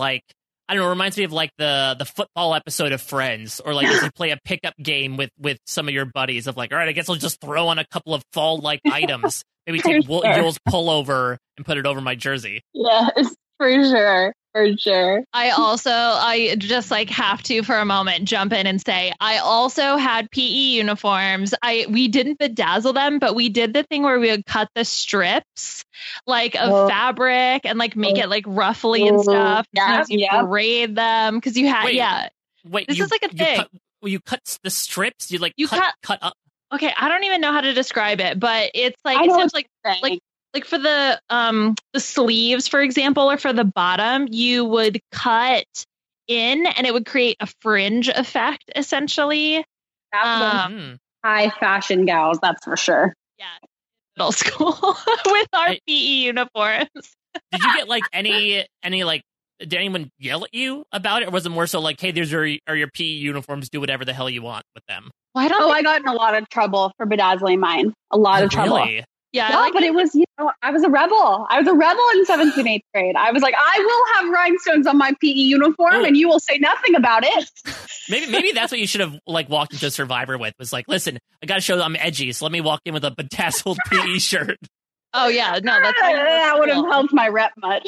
the football episode of Friends, or like as you play a pickup game with some of your buddies of like, all right, I guess I'll just throw on a couple of fall-like items. Maybe take Yule's pullover and put it over my jersey. Yes, for sure. For sure. I just have to for a moment jump in and say, I also had PE uniforms. We didn't bedazzle them, but we did the thing where we would cut the strips of fabric and make it ruffly and stuff. Yeah, you braid them because you had, Wait, this is a thing. You cut the strips? You cut up? Okay, I don't even know how to describe it, but it's like for the sleeves, for example, or for the bottom, you would cut in and it would create a fringe effect, essentially. High fashion gals, that's for sure. Yeah, middle school with our PE uniforms. Did you get any did anyone yell at you about it, or was it more so like, hey, these are your PE uniforms, do whatever the hell you want with them? I got in a lot of trouble for bedazzling mine. A lot of trouble. Really? Yeah, but it was, I was a rebel. I was a rebel in 7th and 8th grade. I was like, I will have rhinestones on my PE uniform and you will say nothing about it. Maybe that's what you should have walked into Survivor with, was like, listen, I got to show I'm edgy, so let me walk in with a bedazzled PE shirt. Oh, yeah. No, that would have helped my rep much.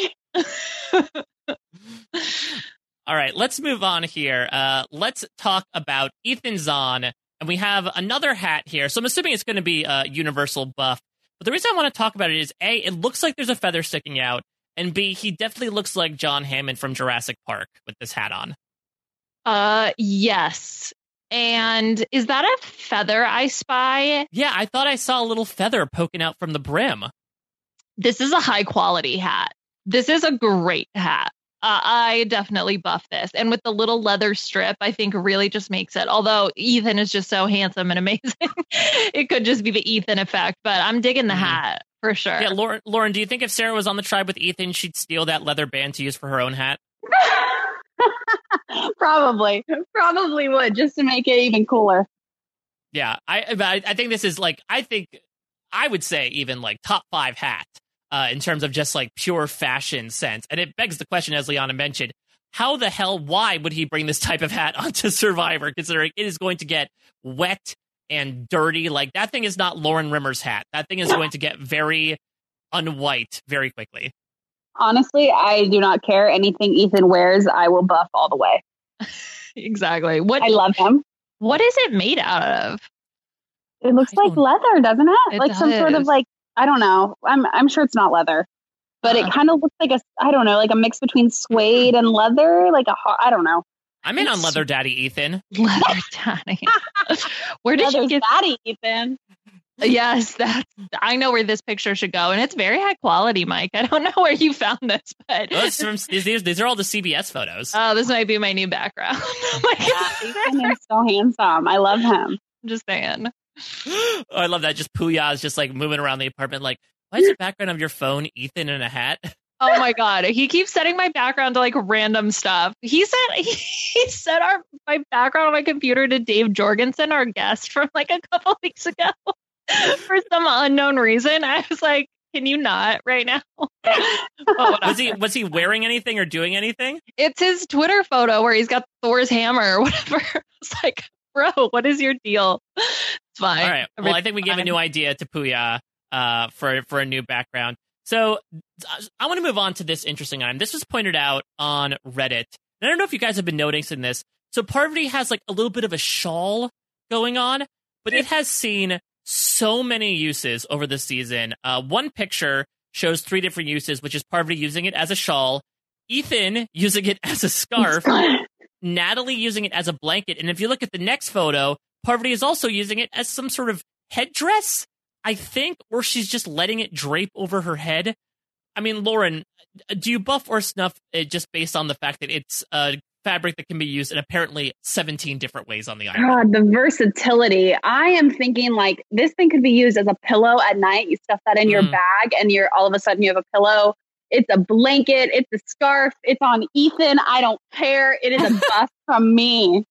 All right, let's move on here. Let's talk about Ethan Zahn. And we have another hat here. So I'm assuming it's going to be universal buff. But the reason I want to talk about it is, A, it looks like there's a feather sticking out, and B, he definitely looks like John Hammond from Jurassic Park with this hat on. Yes. And is that a feather I spy? Yeah, I thought I saw a little feather poking out from the brim. This is a high quality hat. This is a great hat. I definitely buff this. And with the little leather strip, I think really just makes it. Although Ethan is just so handsome and amazing. It could just be the Ethan effect, but I'm digging the hat for sure. Yeah, Lauren, do you think if Sarah was on the tribe with Ethan, she'd steal that leather band to use for her own hat? Probably would, just to make it even cooler. Yeah, I think this is I would say even top 5 hat. In terms of just pure fashion sense. And it begs the question, as Liana mentioned, why would he bring this type of hat onto Survivor, considering it is going to get wet and dirty? That thing is not Lauren Rimmer's hat. That thing is going to get very unwhite very quickly. Honestly, I do not care. Anything Ethan wears, I will buff all the way. Exactly. I love him. What is it made out of? It looks like leather, doesn't it? It some sort of I don't know. I'm sure it's not leather, but it kind of looks like a mix between suede and leather. I don't know. I'm in on Leather Daddy Ethan. Leather Daddy. Where did you get Daddy Ethan? Yes, I know where this picture should go, and it's very high quality, Mike. I don't know where you found this, but these are all the CBS photos. Oh, this might be my new background. Oh my God. Ethan is so handsome. I love him. I'm just saying. Oh, I love that. Just Puya is just moving around the apartment Why is the background of your phone Ethan in a hat? Oh my God. He keeps setting my background to like random stuff. He set my background on my computer to Dave Jorgensen, our guest from like a couple weeks ago for some unknown reason. I was like, can you not right now? Was he wearing anything or doing anything? It's his Twitter photo where he's got Thor's hammer or whatever. It's like, bro, what is your deal? It's fine. All right. Well, I think we gave a new idea to Puya for a new background. So I want to move on to this interesting item. This was pointed out on Reddit. And I don't know if you guys have been noticing this. So Parvati has like a little bit of a shawl going on, but it has seen so many uses over the season. One picture shows 3 different uses, which is Parvati using it as a shawl, Ethan using it as a scarf, Natalie using it as a blanket. And if you look at the next photo, Parvati is also using it as some sort of headdress, I think, or she's just letting it drape over her head. I mean, Lauren, do you buff or snuff it just based on the fact that it's a fabric that can be used in apparently 17 different ways on the island? God, the versatility. I am thinking like this thing could be used as a pillow at night. You stuff that in your bag and all of a sudden you have a pillow. It's a blanket. It's a scarf. It's on Ethan. I don't care. It is a buff from me.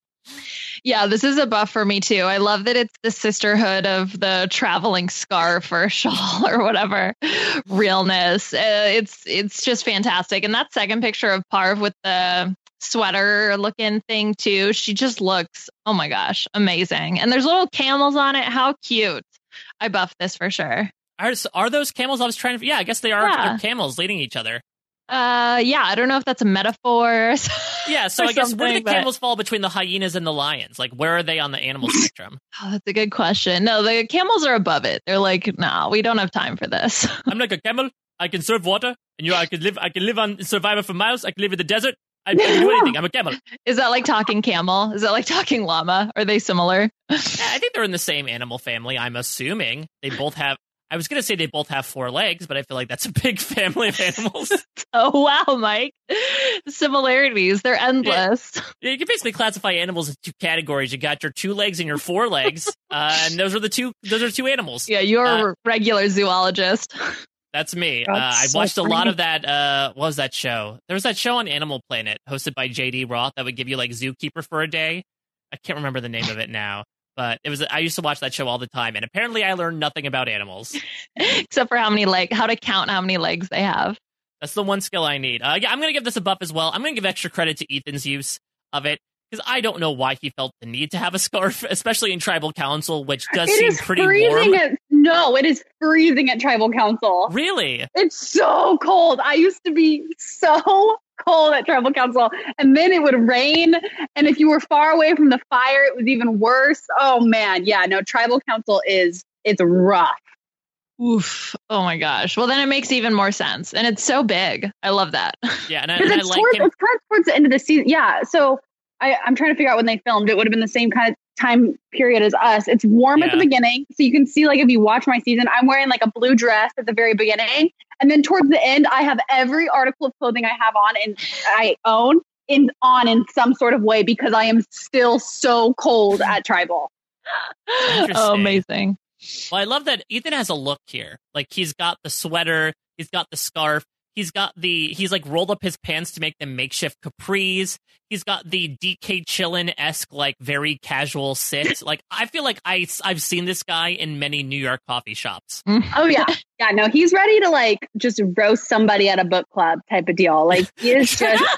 Yeah, this is a buff for me too. I love that it's the sisterhood of the traveling scarf or shawl or whatever realness. It's just fantastic. And that second picture of Parv with the sweater looking thing too, she just looks, oh my gosh, amazing. And there's little camels on it. How cute. I buffed this for sure. Are those camels? I was trying to. Yeah, I guess they are. Yeah. They're camels leading each other. Yeah, I don't know if that's a metaphor. Yeah, so I guess where do the camels fall between the hyenas and the lions? Like, where are they on the animal spectrum? Oh, that's a good question. No, the camels are above it. They're like, no, we don't have time for this. I'm like a camel. I can serve water, and I can live on Survivor for miles. I can live in the desert. I can do anything. I'm a camel. Is that like talking camel? Is that like talking llama? Are they similar? Yeah, I think they're in the same animal family. I'm assuming they both have. I was going to say they both have 4 legs, but I feel like that's a big family of animals. Oh, wow, Mike. Similarities, they're endless. Yeah, you can basically classify animals in 2 categories. You got your 2 legs and your 4 legs, and those are 2 animals. Yeah, you're a regular zoologist. That's me. I watched a lot of that. What was that show? There was that show on Animal Planet hosted by JD Roth that would give you like Zookeeper for a day. I can't remember the name of it now. But I used to watch that show all the time, and apparently I learned nothing about animals. Except for how to count how many legs they have. That's the one skill I need. Yeah, I'm going to give this a buff as well. I'm going to give extra credit to Ethan's use of it, because I don't know why he felt the need to have a scarf, especially in Tribal Council, which does seem pretty warm. No, it is freezing at Tribal Council. Really? It's so cold. I used to be so cold at Tribal Council, and then it would rain, and if you were far away from the fire it was even worse. Oh man, yeah, no, Tribal Council it's rough. Oof. Oh my gosh. Well, then it makes even more sense, and it's so big. I love that. Yeah, and it's kind of towards the end of the season. Yeah, so I'm trying to figure out when they filmed. It would have been the same kind of time period as us. It's warm at the beginning, so you can see, like, if you watch my season, I'm wearing like a blue dress at the very beginning, and then towards the end I have every article of clothing I have on and I own in some sort of way, because I am still so cold at Tribal. Oh, amazing. Well, I love that Ethan has a look here. Like, he's got the sweater, he's got the scarf, he's like rolled up his pants to make them makeshift capris. He's got the DK Chillin-esque, like, very casual sit. Like, I feel like I've seen this guy in many New York coffee shops. Oh yeah. Yeah, no, he's ready to like just roast somebody at a book club type of deal. Like, he is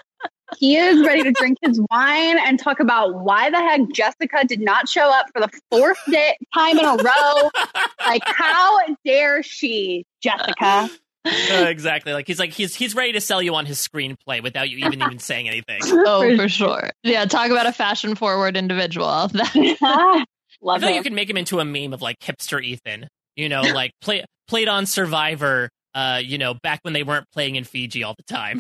ready to drink his wine and talk about why the heck Jessica did not show up for the 4th time in a row. Like, how dare she, Jessica? Exactly. Like, he's ready to sell you on his screenplay without you even saying anything. Oh, for sure. Yeah, talk about a fashion forward individual. I feel like you can make him into a meme of like hipster Ethan. You know, like played on Survivor. Back when they weren't playing in Fiji all the time.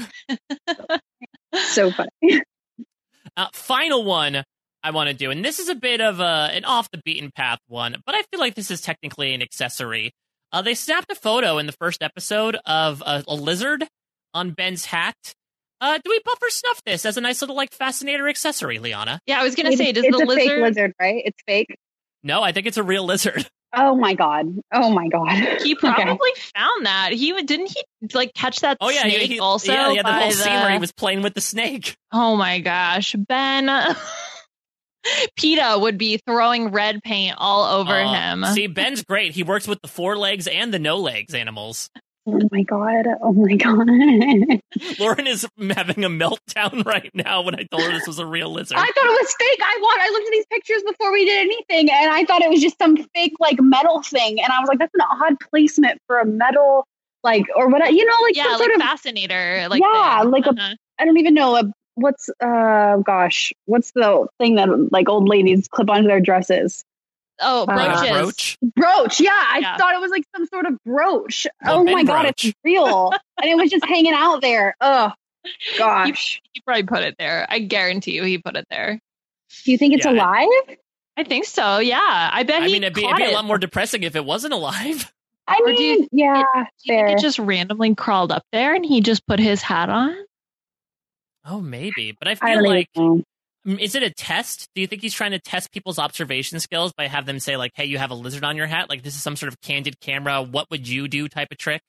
So funny. Final one I want to do, and this is a bit of an off the beaten path one, but I feel like this is technically an accessory. They snapped a photo in the first episode of a lizard on Ben's hat. Do we buff or snuff this as a nice little, like, fascinator accessory, Liana? Yeah, I was going to say, does it's the a lizard... fake lizard, right? It's fake? No, I think it's a real lizard. Oh my god. He probably found that. Didn't he like catch that Oh yeah, snake he also? Yeah, he had the by whole scene where he was playing with the snake. Oh my gosh, Ben. PETA would be throwing red paint all over him. See, Ben's great. He works with the 4 legs and the no legs animals. Oh my god. Lauren is having a meltdown right now when I told her this was a real lizard. I thought it was fake. I looked at these pictures before we did anything, and I thought it was just some fake like metal thing. And I was like, that's an odd placement for a metal, like, or what? You know, like some sort of fascinator. Like I don't even know what's the thing that like old ladies clip onto their dresses. Oh, brooches. Brooch. Yeah, I thought it was like some sort of brooch. Well, oh my god, brooch. it's real. And it was just hanging out there. Oh gosh. He probably put it there. I guarantee you he put it there. Do you think it's alive? I think so, yeah. I bet it'd be a lot more depressing if it wasn't alive. I mean, do you think it just randomly crawled up there and he just put his hat on? Oh, maybe. But I feel like... Is it a test? Do you think he's trying to test people's observation skills by have them say, like, hey, you have a lizard on your hat? Like, this is some sort of candid camera, what would you do type of trick?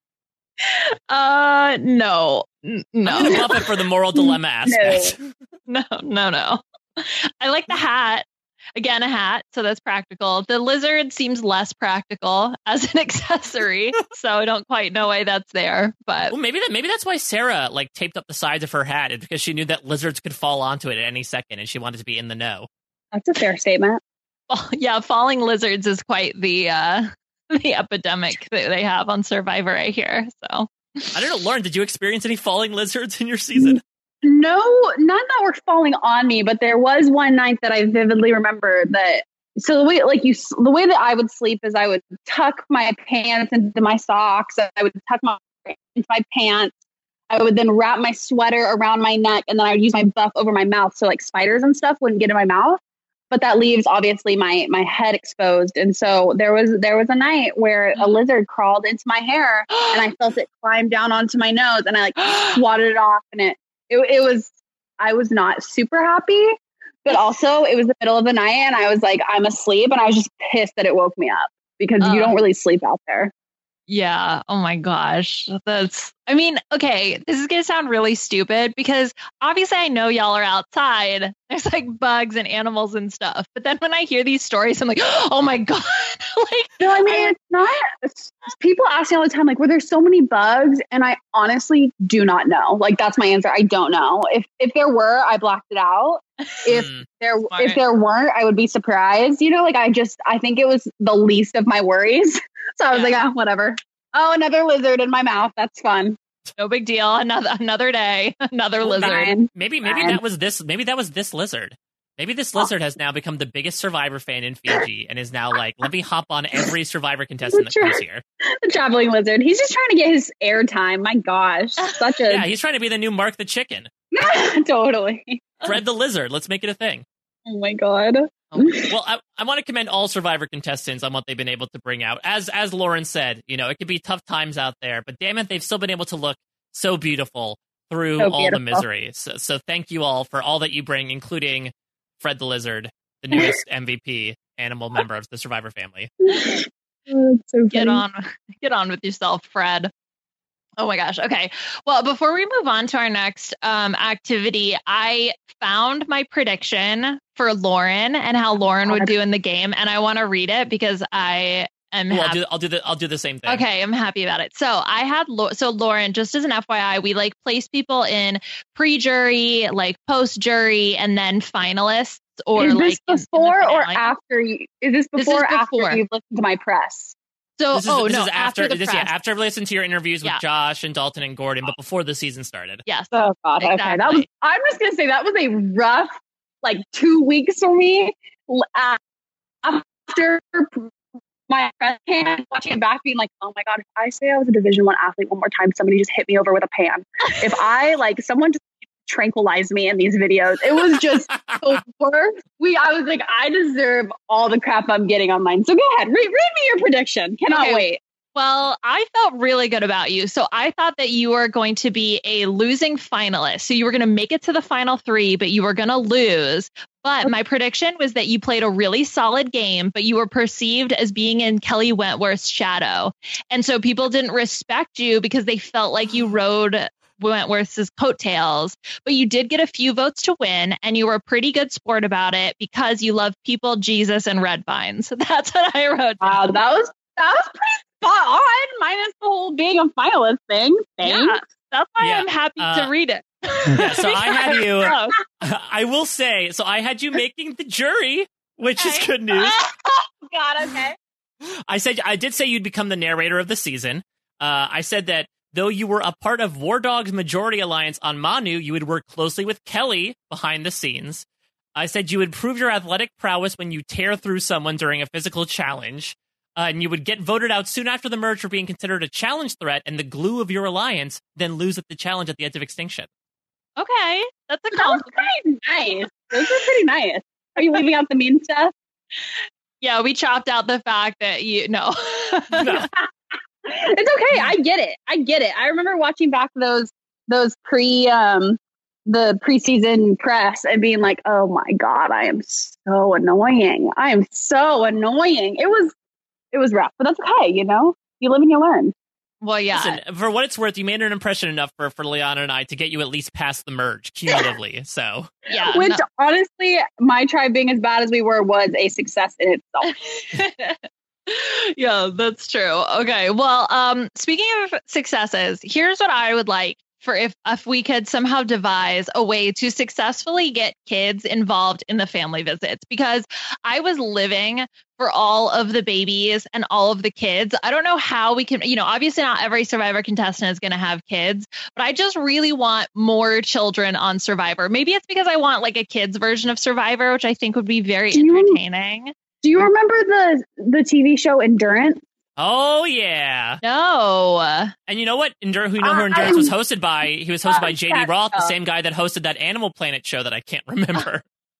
No. No. I'm going to buff it for the moral dilemma aspect. No. I like the hat. Again, a hat, so that's practical. The lizard seems less practical as an accessory, so I don't quite know why that's there. But well, maybe that's why Sarah like taped up the sides of her hat, is because she knew that lizards could fall onto it at any second, and she wanted to be in the know. That's a fair statement. Well, yeah, falling lizards is quite the epidemic that they have on Survivor, I hear. So I don't know, Lauren, did you experience any falling lizards in your season? No, none that were falling on me, but there was one night that I vividly remember that. So the way that I would sleep is I would tuck my pants into my socks. I would tuck my into my pants. I would then wrap my sweater around my neck, and then I would use my buff over my mouth so like spiders and stuff wouldn't get in my mouth. But that leaves obviously my head exposed. And so there was a night where a lizard crawled into my hair, and I felt it climb down onto my nose, and I like swatted it off, and I was not super happy, but also it was the middle of the night and I was like, I'm asleep, and I was just pissed that it woke me up because you don't really sleep out there. Yeah. Oh my gosh. Okay, this is going to sound really stupid because obviously I know y'all are outside. There's like bugs and animals and stuff. But then when I hear these stories, I'm like, oh my God. It's not. People ask me all the time, like, were there so many bugs? And I honestly do not know. Like, that's my answer. I don't know. If there were, I blocked it out. If there weren't, I would be surprised. You know, like I think it was the least of my worries. So I was like, whatever. Oh, another lizard in my mouth. That's fun. No big deal. Another day, another lizard. Maybe that was this. Maybe that was this lizard. Maybe this lizard has now become the biggest Survivor fan in Fiji and is now like, let me hop on every Survivor contestant that comes here. The traveling lizard. He's just trying to get his airtime. My gosh, he's trying to be the new Mark the Chicken. Totally. Fred the Lizard. Let's make it a thing. Oh my God. Well, I want to commend all Survivor contestants on what they've been able to bring out. As Lauren said, you know, it could be tough times out there, but damn it, they've still been able to look so beautiful through all the misery. So thank you all for all that you bring, including Fred the Lizard, the newest MVP animal member of the Survivor family. So get on with yourself, Fred. Oh my gosh. Okay. Well, before we move on to our next activity, I found my prediction for Lauren and how Lauren would do in the game, and I want to read it because I am. I'll do the same thing. Okay, I'm happy about it. So I had Lauren. Just as an FYI, we like place people in pre-jury, like post-jury, and then finalists. Or is this like before or after you? Is this before or after you've listened to my press? So, this is after the press. After I've listened to your interviews with Josh and Dalton and Gordon, but before the season started. Yes. Oh God. Exactly. Okay. I'm just gonna say that was a rough, like 2 weeks for me. After my press pan, watching it back, being like, oh my God, if I say I was a Division I athlete one more time, somebody just hit me over with a pan. If someone just tranquilize me in these videos. It was just so poor. I was like, I deserve all the crap I'm getting online. So go ahead, read me your prediction. Cannot wait. Well, I felt really good about you. So I thought that you were going to be a losing finalist. So you were going to make it to the final 3, but you were going to lose. But my prediction was that you played a really solid game, but you were perceived as being in Kelly Wentworth's shadow. And so people didn't respect you because they felt like you rode Wentworth's coattails. But you did get a few votes to win, and you were a pretty good sport about it because you love people, Jesus, and red vines. So that's what I wrote down. Wow, that was pretty spot on, minus the whole being a finalist thing. Thanks. Yeah, that's why I'm happy to read it. Yeah, so I had you, I will say, so I had you making the jury, which is good news. God, okay. I did say you'd become the narrator of the season. I said that though you were a part of War Dog's majority alliance on Manu, you would work closely with Kelly behind the scenes. I said you would prove your athletic prowess when you tear through someone during a physical challenge. And you would get voted out soon after the merge for being considered a challenge threat and the glue of your alliance, then lose at the challenge at the edge of extinction. Okay, that's a compliment. Pretty nice. Those are pretty nice. Are you leaving out the mean stuff? Yeah, we chopped out the fact that no. It's okay. I get it. I remember watching back those the preseason press and being like, oh my God, I am so annoying. It was rough, but that's okay. You live and you learn. Well, yeah. Listen, for what it's worth, you made an impression enough for Liana and I to get you at least past the merge cumulatively. So yeah, which honestly, my tribe being as bad as we were was a success in itself. Yeah, that's true. Okay, well, speaking of successes, here's what I would like for if we could somehow devise a way to successfully get kids involved in the family visits, because I was living for all of the babies and all of the kids. I don't know how we can, obviously not every Survivor contestant is going to have kids, but I just really want more children on Survivor. Maybe it's because I want like a kids version of Survivor, which I think would be very entertaining. Do you remember the TV show Endurance? Oh, yeah. No. And you know what? Who Endurance was hosted by? He was hosted by JD Roth, the same guy that hosted that Animal Planet show that I can't remember.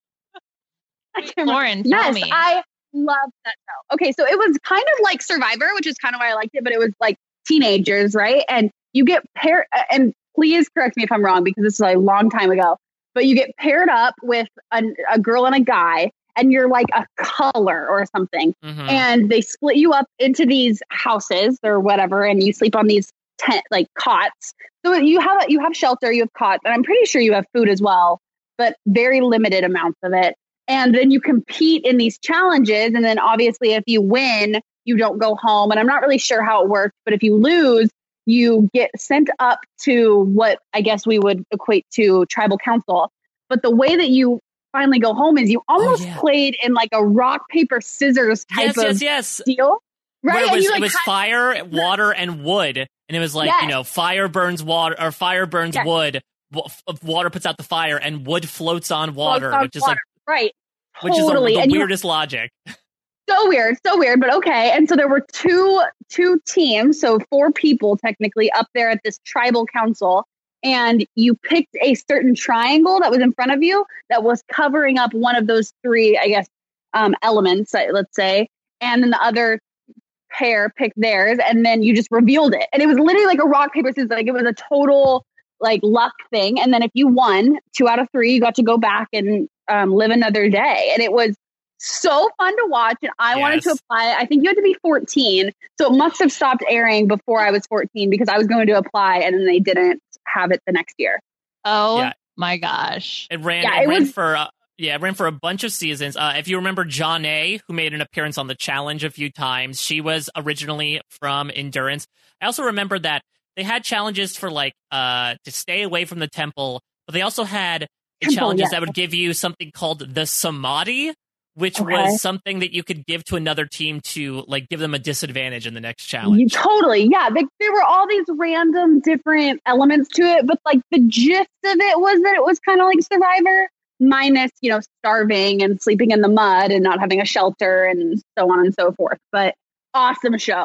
Lauren, tell me. I love that show. Okay, so it was kind of like Survivor, which is kind of why I liked it, but it was like teenagers, right? And you get paired, and please correct me if I'm wrong, because this is a long time ago, but you get paired up with a girl and a guy, and you're like a color or something. Mm-hmm. And they split you up into these houses or whatever, and you sleep on these cots. So you have shelter, you have cots, and I'm pretty sure you have food as well, but very limited amounts of it. And then you compete in these challenges, and then obviously if you win, you don't go home. And I'm not really sure how it works, but if you lose, you get sent up to what I guess we would equate to tribal council. But the way that you finally go home is you almost played in like a rock, paper, scissors type of deal. Right? It was fire, water, and wood. And it was like, fire burns water, or fire burns wood, water puts out the fire, and wood floats on water, which is like, right. Which totally. Is the weirdest logic. So weird, but okay. And so there were two teams, so 4 people technically up there at this tribal council. And you picked a certain triangle that was in front of you that was covering up one of those 3, I guess, elements, let's say. And then the other pair picked theirs, and then you just revealed it. And it was literally like a rock, paper, scissors. Like it was a total like luck thing. And then if you won 2 out of 3, you got to go back and live another day. And it was so fun to watch. And I wanted to apply. I think you had to be 14. So it must have stopped airing before I was 14, because I was going to apply and then they didn't have it the next year. Oh my gosh. It ran for a bunch of seasons. If you remember Jonna, who made an appearance on the challenge a few times, she was originally from Endurance. I also remember that they had challenges for to stay away from the temple, but they also had challenges that would give you something called the Samadhi, which was something that you could give to another team to give them a disadvantage in the next challenge. Totally. Yeah. There were all these random different elements to it, but the gist of it was that it was kind of like Survivor minus, starving and sleeping in the mud and not having a shelter and so on and so forth. But awesome show.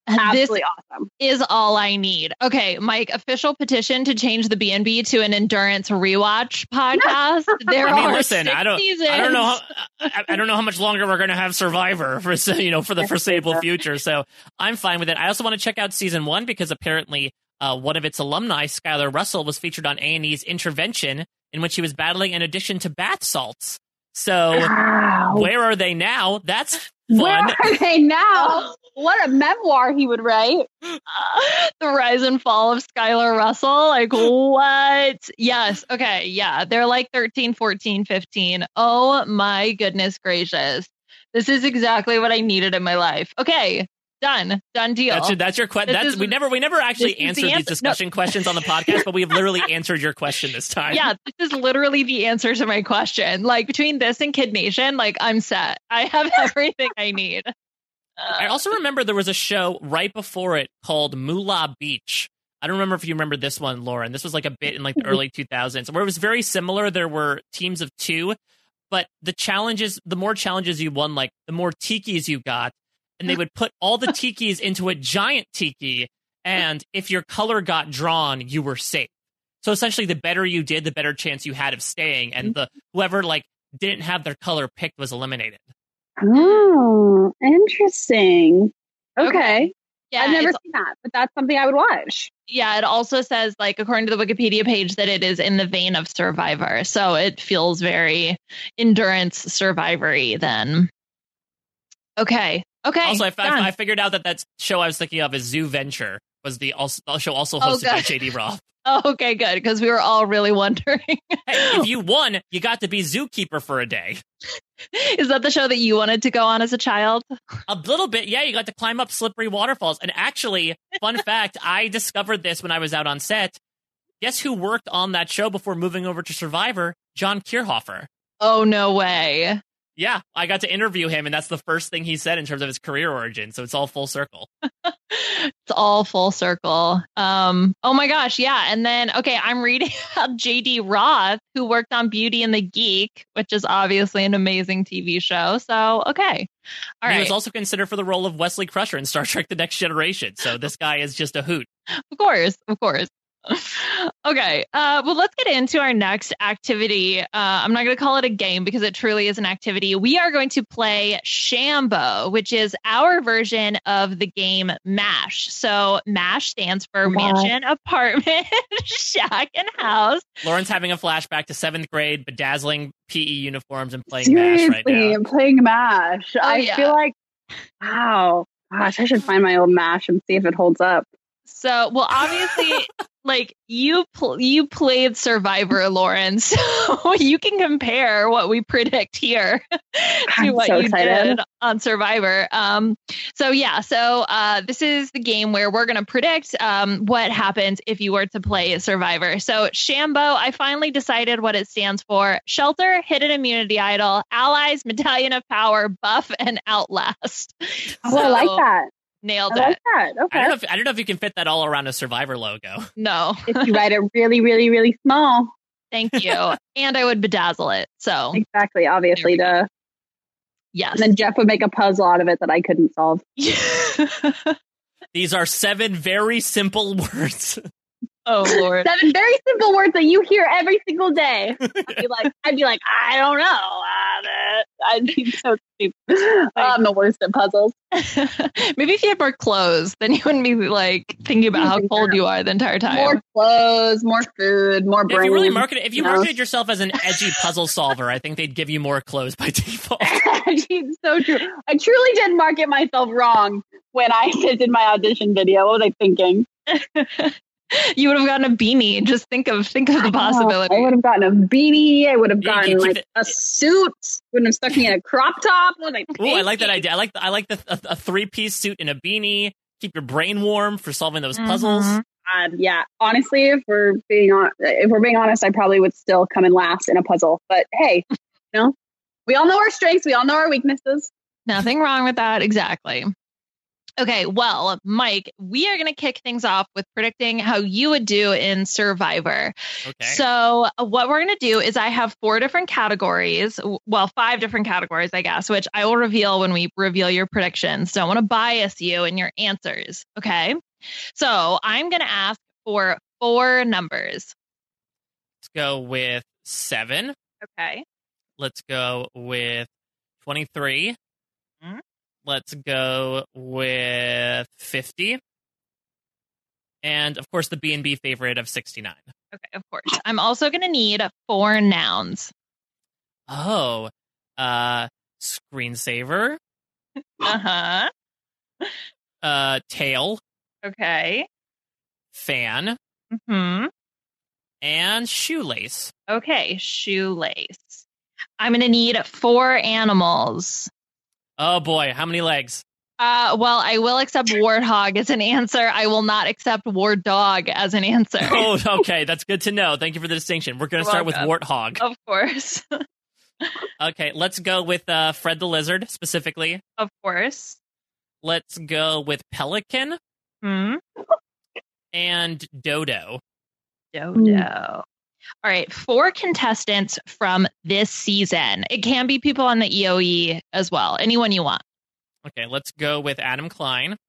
Absolutely awesome. Is all I need. Okay, Mike, official petition to change the B&B to an endurance rewatch podcast. There are listen, 6 seasons. I don't know how much longer we're going to have Survivor for the foreseeable future. So I'm fine with it. I also want to check out season 1 because apparently one of its alumni, Skylar Russell, was featured on A&E's Intervention, in which he was battling an addiction to bath salts. So where are they now? That's fun. Where are they now? What a memoir he would write. The rise and fall of Skylar Russell. Like, what? Yes. Okay. Yeah. They're like 13, 14, 15. Oh my goodness gracious. This is exactly what I needed in my life. Okay. Done deal. That's your question. We never actually answered these discussion questions on the podcast, but we have literally answered your question this time. Yeah, this is literally the answer to my question. Like, between this and Kid Nation, like, I'm set. I have everything I need. I also remember there was a show right before it called Moolah Beach. I don't remember if you remember this one, Lauren. This was like a bit in like the early 2000s where it was very similar. There were teams of 2, but the more challenges you won, like the more tikis you got. And they would put all the tikis into a giant tiki, and if your color got drawn, you were safe. So essentially, the better you did, the better chance you had of staying, and whoever like didn't have their color picked was eliminated. Oh, interesting. Okay. Yeah, I've never seen that, but that's something I would watch. Yeah, it also says, like, according to the Wikipedia page, that it is in the vein of Survivor. So it feels very endurance Survivor-y then. Okay. Also, I figured out that show I was thinking of is Zoo Venture, was the show also hosted by JD Roth. Oh, okay, good, because we were all really wondering. Hey, if you won, you got to be zookeeper for a day. Is that the show that you wanted to go on as a child? A little bit, yeah. You got to climb up slippery waterfalls. And actually, fun fact, I discovered this when I was out on set. Guess who worked on that show before moving over to Survivor? John Kierhofer. Oh, no way. Yeah, I got to interview him, and that's the first thing he said in terms of his career origin. So it's all full circle. It's all full circle. Oh my gosh, yeah. And then, okay, I'm reading about JD Roth, who worked on Beauty and the Geek, which is obviously an amazing TV show. So, okay. All right. He was also considered for the role of Wesley Crusher in Star Trek The Next Generation. So this guy is just a hoot. Of course. Okay, well, let's get into our next activity. I'm not going to call it a game because it truly is an activity. We are going to play Shambo, which is our version of the game MASH. So MASH stands for Mansion, Apartment, Shack, and House. Lauren's having a flashback to 7th grade, bedazzling PE uniforms and playing Seriously, MASH right now. I'm playing MASH. I feel like, wow, gosh, I should find my old MASH and see if it holds up. So, well, obviously, like, you played Survivor, Lauren, so you can compare what we predict here to what you did on Survivor. So this is the game where we're going to predict what happens if you were to play Survivor. So Shambo, I finally decided what it stands for: Shelter, Hidden Immunity Idol, Allies, Medallion of Power, Buff, and Outlast. Oh, I like that. Nailed it. I like that. Okay. I don't know if you can fit that all around a Survivor logo. No. If you write it really, really, really small. Thank you. And I would bedazzle it. So exactly, obviously, yes. And then Jeff would make a puzzle out of it that I couldn't solve. These are 7 very simple words. Oh, Lord. 7 very simple words that you hear every single day. I'd be like, I don't know. I'd be so stupid. I'm the worst at puzzles. Maybe if you had more clothes, then you wouldn't be like thinking about how cold you are the entire time. More clothes, more food, more brain. If you marketed yourself as an edgy puzzle solver, I think they'd give you more clothes by default. It's so true. I truly did market myself wrong when I did my audition video. What was I thinking? You would have gotten a beanie. Just think of the possibility. I would have gotten a beanie. I would have gotten a suit. Wouldn't have stuck me in a crop top. I like that idea. I like the a 3-piece suit and a beanie. Keep your brain warm for solving those puzzles. Yeah, honestly, if we're being honest, I probably would still come in last in a puzzle. But hey, we all know our strengths. We all know our weaknesses. Nothing wrong with that. Exactly. Okay, well, Mike, we are going to kick things off with predicting how you would do in Survivor. Okay. So what we're going to do is I have 4 different categories. Well, 5 different categories, I guess, which I will reveal when we reveal your predictions. Don't want to bias you in your answers. Okay. So I'm going to ask for 4 numbers. Let's go with 7. Okay. Let's go with 23. Let's go with 50. And, of course, the B&B favorite of 69. Okay, of course. I'm also going to need 4 nouns. Oh, screensaver. Uh-huh. Tail. Okay. Fan. Mm-hmm. And shoelace. Okay, shoelace. I'm going to need 4 animals. Oh, boy. How many legs? Well, I will accept warthog as an answer. I will not accept war dog as an answer. Oh, okay. That's good to know. Thank you for the distinction. We're going to start with warthog. Of course. Okay, let's go with Fred the Lizard, specifically. Of course. Let's go with pelican. And dodo. Dodo. All right, 4 contestants from this season. It can be people on the EOE as well. Anyone you want. Okay, let's go with Adam Klein.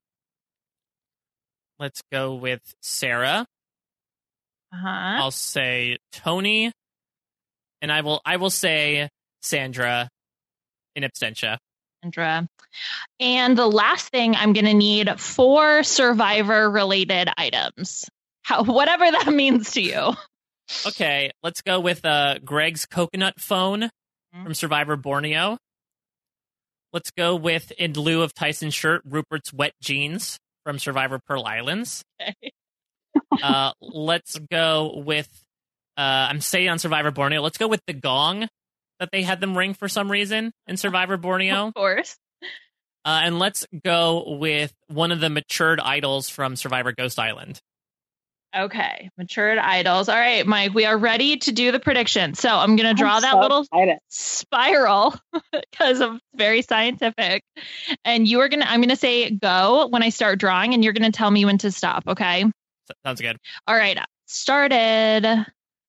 Let's go with Sarah. I'll say Tony. And I will say Sandra in absentia. Sandra. And the last thing, I'm going to need 4 Survivor-related items. Whatever that means to you. Okay, let's go with Greg's coconut phone from Survivor Borneo. Let's go with, in lieu of Tyson's shirt, Rupert's wet jeans from Survivor Pearl Islands. Okay. Let's go with, I'm saying on Survivor Borneo, let's go with the gong that they had them ring for some reason in Survivor Borneo. Of course. And let's go with one of the matured idols from Survivor Ghost Island. Okay, matured idols. All right, Mike, we are ready to do the prediction. So I'm going to draw that little spiral because it's very scientific. And I'm going to say go when I start drawing, and you're going to tell me when to stop, okay? Sounds good. All right, started.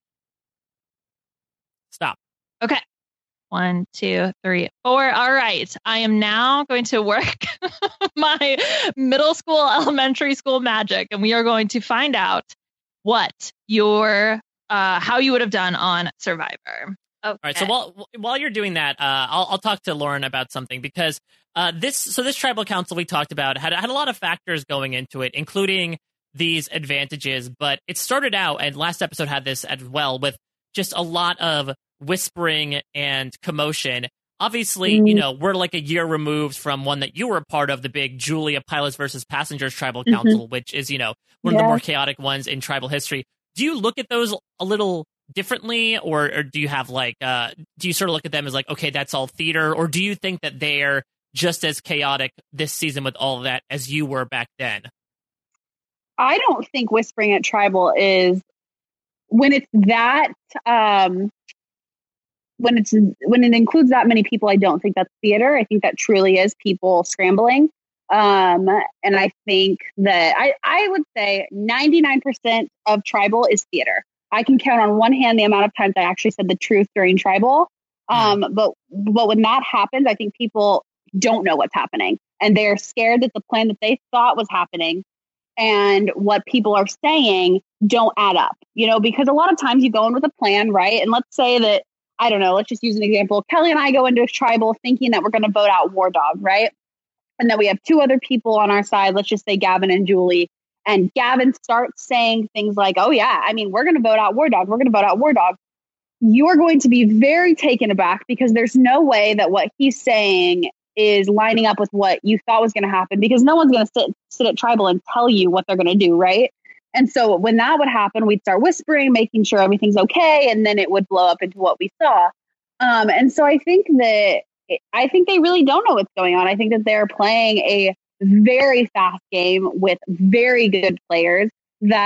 Stop. Okay. 1, 2, 3, 4. All right. I am now going to work my middle school, elementary school magic, and we are going to find out what how you would have done on Survivor. Okay. All right. So while you're doing that, I'll talk to Lauren about something, because this tribal council we talked about had a lot of factors going into it, including these advantages. But it started out, and last episode had this as well, with just a lot of whispering and commotion. Obviously, we're like a year removed from one that you were a part of, the big Julia Pilots versus Passengers Tribal Council, which is, one of the more chaotic ones in tribal history. Do you look at those a little differently, or do you have do you sort of look at them as like, okay, that's all theater, or do you think that they're just as chaotic this season with all of that as you were back then? I don't think whispering at tribal is, when it's that, when it includes that many people, I don't think that's theater. I think that truly is people scrambling. And I think that I would say 99% of tribal is theater. I can count on one hand the amount of times I actually said the truth during tribal. But when that happens, I think people don't know what's happening, and they're scared that the plan that they thought was happening and what people are saying don't add up, because a lot of times you go in with a plan, right? And let's say that, I don't know, let's just use an example. Kelly and I go into a tribal thinking that we're going to vote out War Dog, right? And then we have 2 other people on our side. Let's just say Gavin and Julie. And Gavin starts saying things like, oh yeah, we're going to vote out War Dog. We're going to vote out War Dog. You're going to be very taken aback, because there's no way that what he's saying is lining up with what you thought was going to happen, because no one's going to sit at tribal and tell you what they're going to do, right? And so when that would happen, we'd start whispering, making sure everything's okay, and then it would blow up into what we saw. And so I think they really don't know what's going on. I think that they're playing a very fast game with very good players that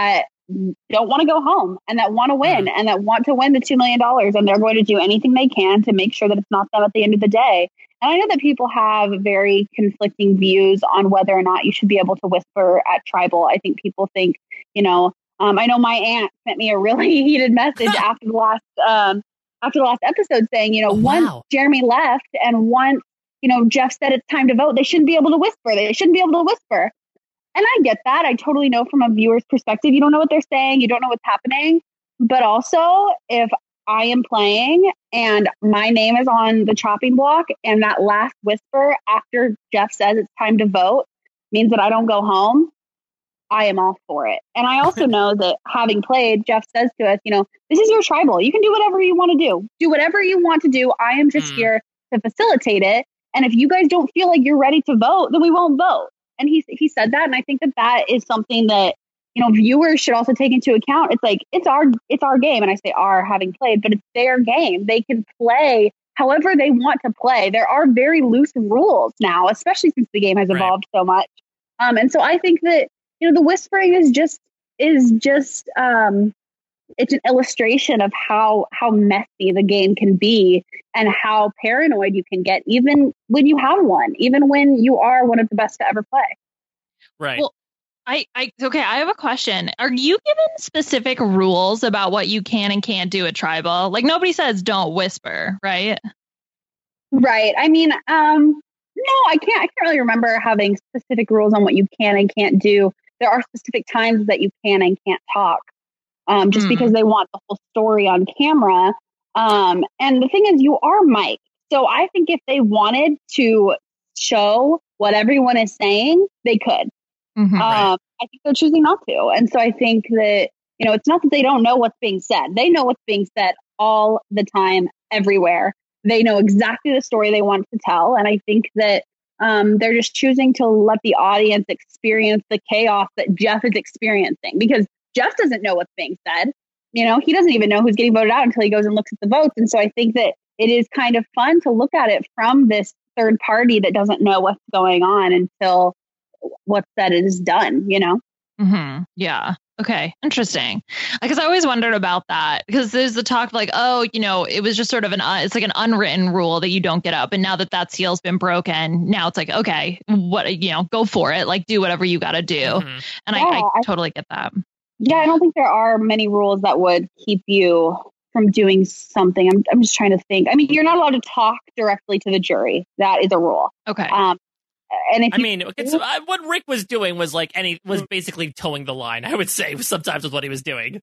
don't want to go home and that want to win and that want to win the $2 million. And they're going to do anything they can to make sure that it's not them at the end of the day. And I know that people have very conflicting views on whether or not you should be able to whisper at tribal. I think people think, I know my aunt sent me a really heated message after the last episode saying, once Jeremy left and once, Jeff said it's time to vote, they shouldn't be able to whisper. They shouldn't be able to whisper. And I get that. I totally know from a viewer's perspective, you don't know what they're saying. You don't know what's happening. But also, if I am playing and my name is on the chopping block and that last whisper after Jeff says it's time to vote means that I don't go home, I am all for it. And I also know that having played, Jeff says to us, this is your tribal. You can do whatever you want to do. Do whatever you want to do. I am just here to facilitate it. And if you guys don't feel like you're ready to vote, then we won't vote. And he said that. And I think that is something that, viewers should also take into account. It's like, it's our game. And I say our, having played, but it's their game. They can play however they want to play. There are very loose rules now, especially since the game has evolved so much. And so I think that, the whispering is just it's an illustration of how messy the game can be and how paranoid you can get, even when you have one, even when you are one of the best to ever play. Right. Well, I have a question. Are you given specific rules about what you can and can't do at tribal? Like, nobody says don't whisper, right? Right. I mean, no, I can't really remember having specific rules on what you can and can't do. There are specific times that you can and can't talk, just because they want the whole story on camera. And the thing is, you are mic'd. So I think if they wanted to show what everyone is saying, they could. I think they're choosing not to. And so I think that, it's not that they don't know what's being said. They know what's being said all the time, everywhere. They know exactly the story they want to tell. And I think that they're just choosing to let the audience experience the chaos that Jeff is experiencing, because Jeff doesn't know what's being said. He doesn't even know who's getting voted out until he goes and looks at the votes. And so I think that it is kind of fun to look at it from this third party that doesn't know what's going on until what's said is done, Yeah. Okay. Interesting. Because I always wondered about that, because there's the talk of like, it was just sort of it's like an unwritten rule that you don't get up. And now that seal's been broken, now it's like, okay, what, go for it. Like, do whatever you got to do. And I totally get that. Yeah. I don't think there are many rules that would keep you from doing something. I'm just trying to think. I mean, you're not allowed to talk directly to the jury. That is a rule. Okay. And if what Rick was doing was was basically towing the line, I would say, sometimes with what he was doing.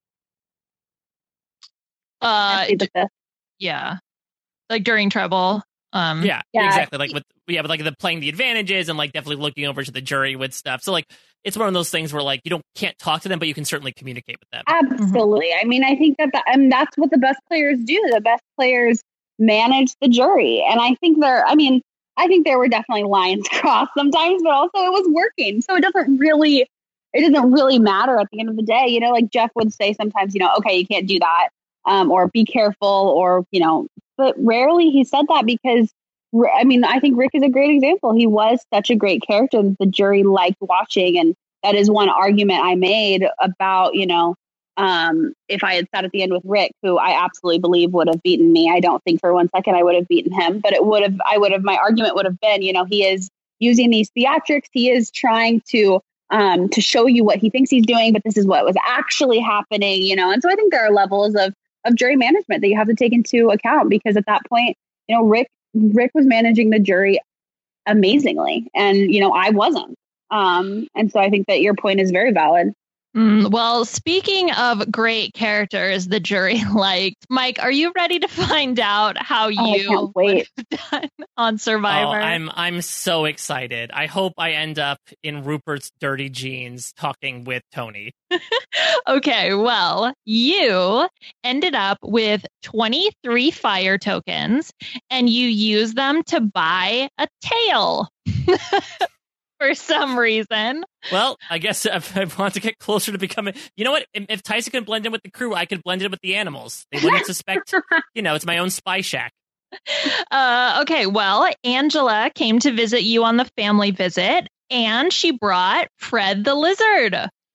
Yeah. Like during trouble. Yeah, exactly. Like with the playing the advantages and definitely looking over to the jury with stuff. So it's one of those things where you can't talk to them, but you can certainly communicate with them. Absolutely. I mean, I think that's what the best players do. The best players manage the jury. And I think there were definitely lines crossed sometimes, but also it was working. So it doesn't really matter at the end of the day. Like Jeff would say sometimes, okay, you can't do that, or be careful, or, but rarely he said that, because, I think Rick is a great example. He was such a great character that the jury liked watching. And that is one argument I made about, if I had sat at the end with Rick, who I absolutely believe would have beaten me. I don't think for 1 second I would have beaten him, but my argument would have been, he is using these theatrics. He is trying to show you what he thinks he's doing, but this is what was actually happening, And so I think there are levels of jury management that you have to take into account, because at that point, Rick was managing the jury amazingly, and, I wasn't. And so I think that your point is very valid. Well, speaking of great characters the jury liked, Mike, are you ready to find out how you would have done on Survivor? Oh, I'm so excited. I hope I end up in Rupert's dirty jeans talking with Tony. Okay, well, you ended up with 23 fire tokens, and you used them to buy a tail. For some reason. Well, I guess if I want to get closer to becoming... You know what? If Tyson can blend in with the crew, I could blend in with the animals. They wouldn't suspect, it's my own spy shack. Okay, well, Angela came to visit you on the family visit, and she brought Fred the lizard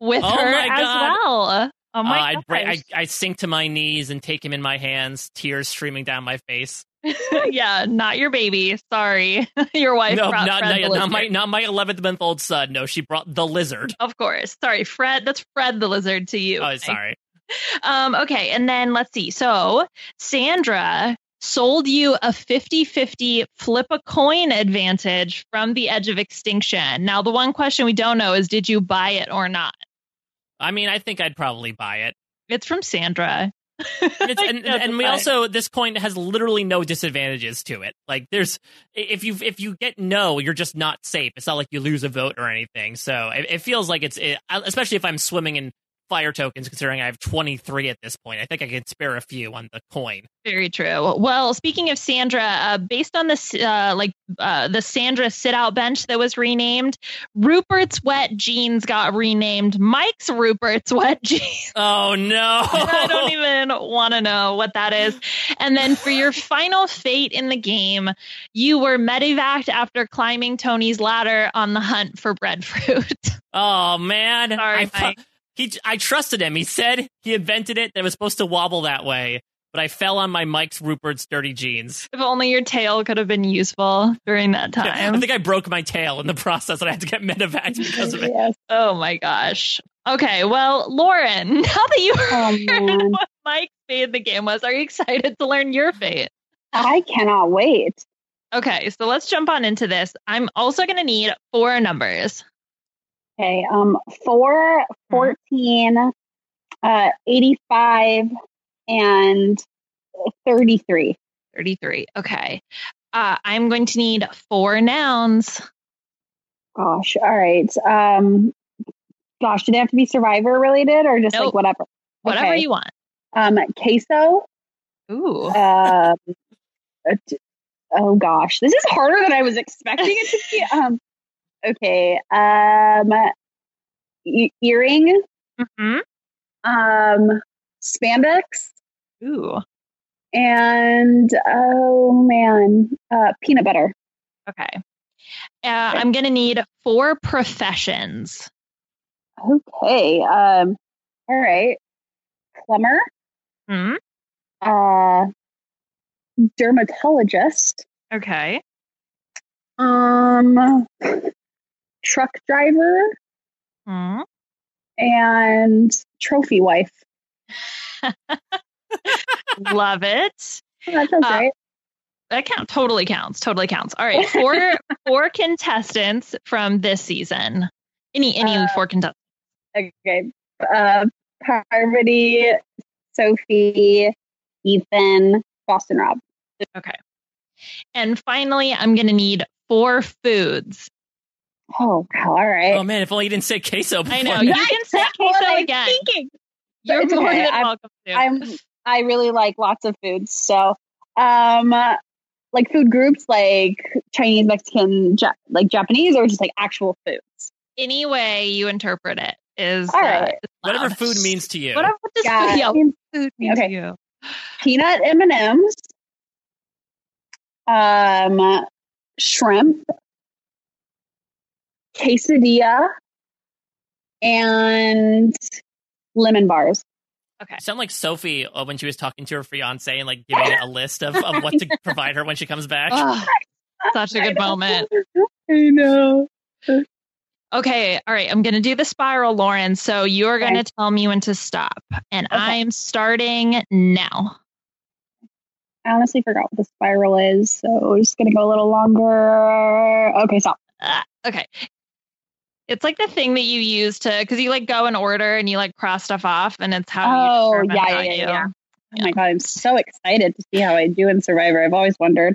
with Oh her my as God. well. Oh my gosh. I sink to my knees and take him in my hands, tears streaming down my face. Yeah, not your baby. Sorry. Your wife No, brought not Fred the lizard. not my 11th-month-old son. No, she brought the lizard. Of course. Sorry, Fred. That's Fred the lizard to you. Oh, sorry. Okay, and then let's see. So Sandra sold you a 50-50 flip a coin advantage from the Edge of Extinction. Now, the one question we don't know is, did you buy it or not? I mean, I think I'd probably buy it. It's from Sandra. And we also, this coin has literally no disadvantages to it. Like, there's, if you get no, you're just not safe. It's not like you lose a vote or anything. So it feels like especially if I'm swimming in fire tokens, considering I have 23 at this point. I think I can spare a few on the coin. Very true. Well, speaking of Sandra, based on this, the Sandra sit-out bench that was renamed, Rupert's Wet Jeans got renamed Mike's Rupert's Wet Jeans. Oh, no. I don't even want to know what that is. And then for your final fate in the game, you were medevaced after climbing Tony's ladder on the hunt for breadfruit. Oh, man. Sorry, Mike. I trusted him. He said he invented it. That it was supposed to wobble that way. But I fell on my Mike's Rupert's dirty jeans. If only your tail could have been useful during that time. I think I broke my tail in the process and I had to get medevaced because of it. Yes. Oh my gosh. Okay, well, Lauren, now that you heard what Mike's fate in the game was, are you excited to learn your fate? I cannot wait. Okay, so let's jump on into this. I'm also going to need 4 numbers. Okay, 4, 14, 85, and 33. 33. Okay. I'm going to need 4 nouns. Gosh, all right. Gosh, do they have to be Survivor related or just like whatever? Whatever Okay. you want. Queso. Ooh. Oh gosh, this is harder than I was expecting it to be. Okay. Earring. Mm-hmm. Spandex. Ooh. And oh man, peanut butter. Okay. I'm going to need 4 professions. Okay. All right. Plumber. Hmm. Dermatologist. Okay. Truck driver. Hmm. And trophy wife. Love it. That sounds right. That totally counts. All right, 4 contestants from this season. Any 4 contestants. Okay. Parvati, Sophie, Ethan, Boston Rob. Okay. And finally, I'm going to need 4 foods. Oh, all right. Oh, man, if only you didn't say queso before. I know. You can say queso again. You're It's more okay. than welcome to. I really like lots of foods. So, like food groups like Chinese, Mexican, like Japanese, or just like actual foods. Any way you interpret it is all right. Whatever food means to you. What does food mean to you? Peanut M&Ms, shrimp, quesadilla, and lemon bars. Okay. You sound like Sophie when she was talking to her fiance and like giving a list of what to provide her when she comes back. Oh, such a good moment. I know. Okay, all right. I'm going to do the spiral, Lauren. So you're going to tell me when to stop. And I'm starting now. I honestly forgot what the spiral is, so we're just going to go a little longer. Okay, stop. Okay. It's like the thing that you use because you like go in order and you like cross stuff off, and it's how you determine how you. Oh my God, I'm so excited to see how I do in Survivor. I've always wondered.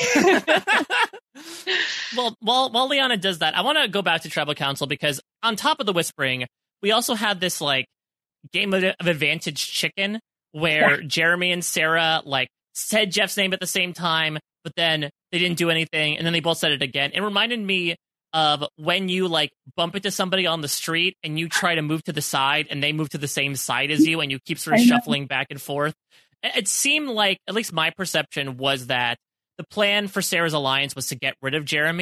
Well, while Liana does that, I want to go back to Tribal Council because on top of the whispering, we also had this like game of advantage chicken where Jeremy and Sarah like said Jeff's name at the same time, but then they didn't do anything, and then they both said it again. It reminded me of when you like bump into somebody on the street and you try to move to the side and they move to the same side as you and you keep sort of shuffling back and forth. It seemed like, at least my perception was that the plan for Sarah's alliance was to get rid of Jeremy,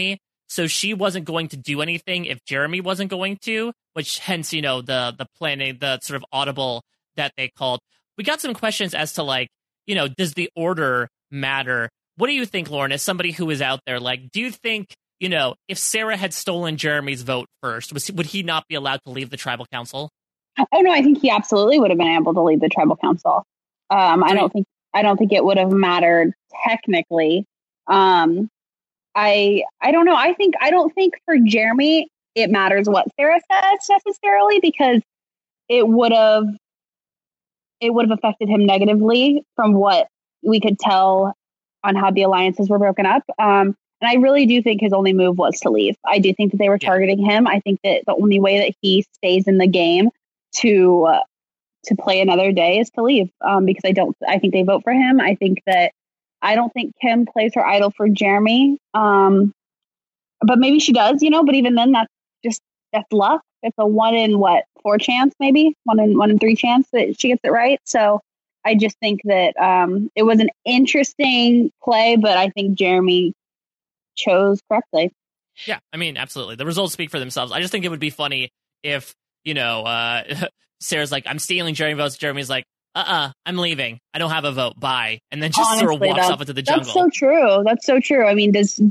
So she wasn't going to do anything if Jeremy wasn't going to, which hence, the planning, the sort of audible that they called. We got some questions as to like, does the order matter? What do you think, Lauren, as somebody who is out there? Like, do you think, if Sarah had stolen Jeremy's vote first, would he not be allowed to leave the tribal council? Oh no, I think he absolutely would have been able to leave the tribal council. I don't think it would have mattered technically. I don't know. I don't think for Jeremy it matters what Sarah says necessarily, because it would have affected him negatively from what we could tell on how the alliances were broken up. And I really do think his only move was to leave. I do think that they were targeting him. I think that the only way that he stays in the game to play another day is to leave, because I think they vote for him. I don't think Kim plays her idol for Jeremy. But maybe she does, but even then that's luck. It's a 1 in 4 chance, maybe 1 in 3 chance that she gets it right. So I just think that it was an interesting play, but I think Jeremy chose correctly. Yeah, I mean, absolutely. The results speak for themselves. I just think it would be funny if, Sarah's like, I'm stealing Jeremy votes. Jeremy's like, I'm leaving. I don't have a vote. Bye. And then just sort of walks off into the jungle. That's so true. I mean, is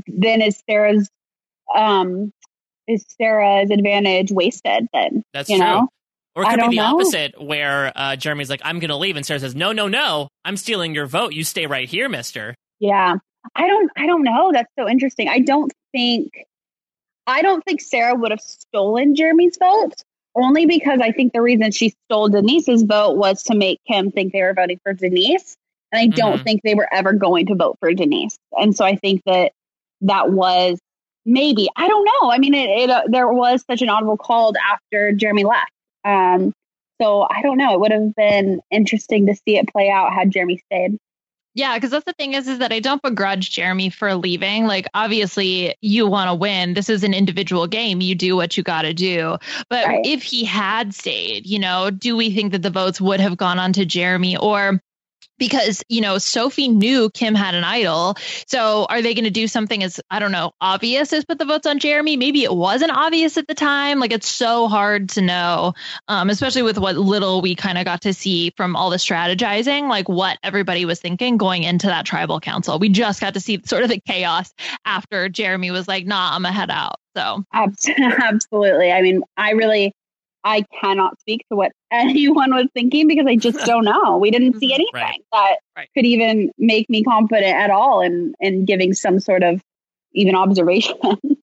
Sarah's advantage wasted then? That's true. Or it could be the opposite, where Jeremy's like, I'm going to leave. And Sarah says, no, I'm stealing your vote. You stay right here, mister. Yeah. I don't know. That's so interesting. I don't think Sarah would have stolen Jeremy's vote, only because I think the reason she stole Denise's vote was to make Kim think they were voting for Denise. And I don't think they were ever going to vote for Denise. And so I think that was maybe, I don't know. I mean, there was such an audible call after Jeremy left. So I don't know. It would have been interesting to see it play out had Jeremy stayed. Yeah, because that's the thing is that I don't begrudge Jeremy for leaving. Like, obviously, you want to win. This is an individual game. You do what you got to do. But if he had stayed, do we think that the votes would have gone on to Jeremy? Or because, Sophie knew Kim had an idol. So are they going to do something as, I don't know, obvious as put the votes on Jeremy? Maybe it wasn't obvious at the time. Like, it's so hard to know, especially with what little we kind of got to see from all the strategizing, like what everybody was thinking going into that tribal council. We just got to see sort of the chaos after Jeremy was like, nah, I'm going to head out. So absolutely. I mean, I cannot speak to what anyone was thinking because I just don't know. We didn't see anything that could even make me confident at all in giving some sort of even observation.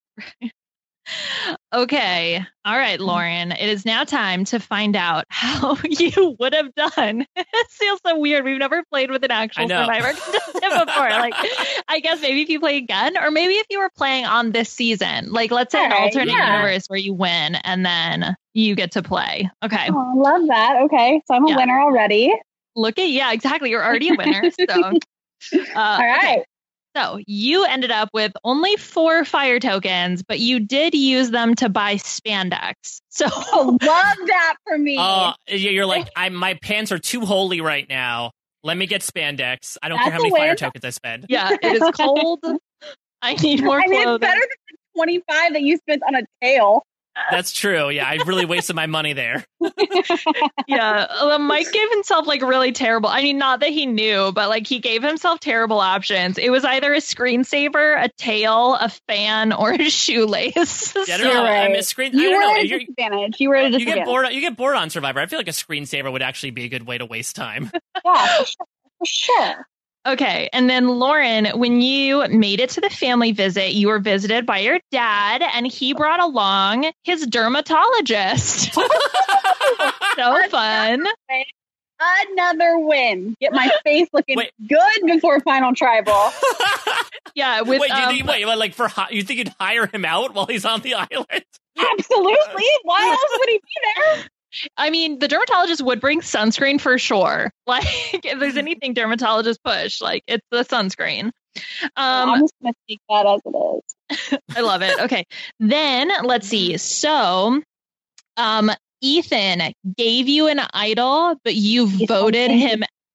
Okay. All right, Lauren. It is now time to find out how you would have done. It feels so weird. We've never played with an actual Survivor contestant before. Like, I guess maybe if you play again, or maybe if you were playing on this season, like let's say an alternate universe where you win and then you get to play. Okay. Oh, love that. Okay. So I'm a winner already. Exactly. You're already a winner. So, all right. Okay. So you ended up with only 4 fire tokens, but you did use them to buy spandex. So love that for me. You're like, my pants are too holy right now. Let me get spandex. I don't care how many fire tokens I spend. Yeah, it is cold. I need more clothing. It's better than the 25 that you spent on a tail. That's true. Yeah, I really wasted my money there. Yeah, Mike gave himself like really terrible. I mean, not that he knew, but like he gave himself terrible options. It was either a screensaver, a tail, a fan, or a shoelace. Yeah, I don't know. Right. I'm a screen. You were at a disadvantage. You were at a disadvantage. You get bored on Survivor. I feel like a screensaver would actually be a good way to waste time. Yeah, for sure. Okay. And then Lauren, when you made it to the family visit, you were visited by your dad and he brought along his dermatologist. So fun. Another win. Get my face looking good before final tribal. Yeah. With, you think you'd hire him out while he's on the island? Absolutely. Why else would he be there? I mean, the dermatologist would bring sunscreen for sure. Like, if there's anything dermatologists push, like, it's the sunscreen. I'm just going to take that as it is. I love it. Okay. Then, let's see. So, Ethan gave you an idol, but you voted him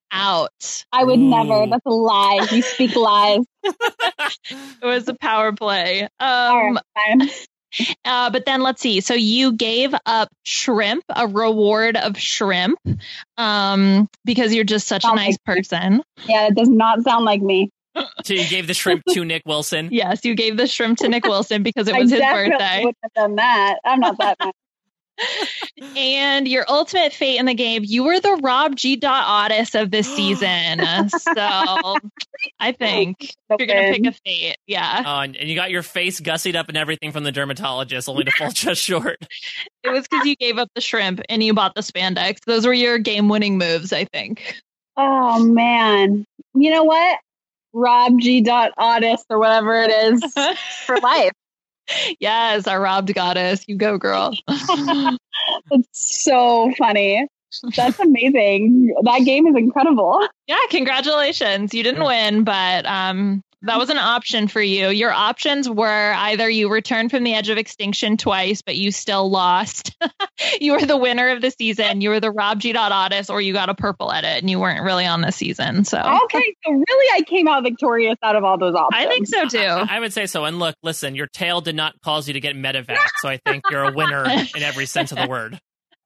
out. I would never. That's a lie. You speak lies. It was a power play. All right, fine. But then let's see. So you gave up shrimp, a reward of shrimp, because you're just such a nice person. Yeah, it does not sound like me. So you gave the shrimp to Nick Wilson? Yes, you gave the shrimp to Nick Wilson because it was his birthday. I wouldn't have done that. I'm not that nice. And your ultimate fate in the game, you were the Rob G. Otis of this season. So I think you're going to pick a fate. Yeah. And you got your face gussied up and everything from the dermatologist, only to fall just short. It was because you gave up the shrimp and you bought the spandex. Those were your game-winning moves, I think. Oh, man. You know what? Rob G. Otis or whatever it is for life. Yes, our robbed goddess. You go, girl. It's so funny. That's amazing. That game is incredible. Yeah, congratulations. You didn't win, but that was an option for you. Your options were either you returned from the edge of extinction twice, but you still lost. You were the winner of the season. You were the Rob G. Otis, or you got a purple edit and you weren't really on the season. So okay, so really I came out victorious out of all those options. I think so too. I would say so. And look, listen, your tail did not cause you to get medevac, so I think you're a winner in every sense of the word.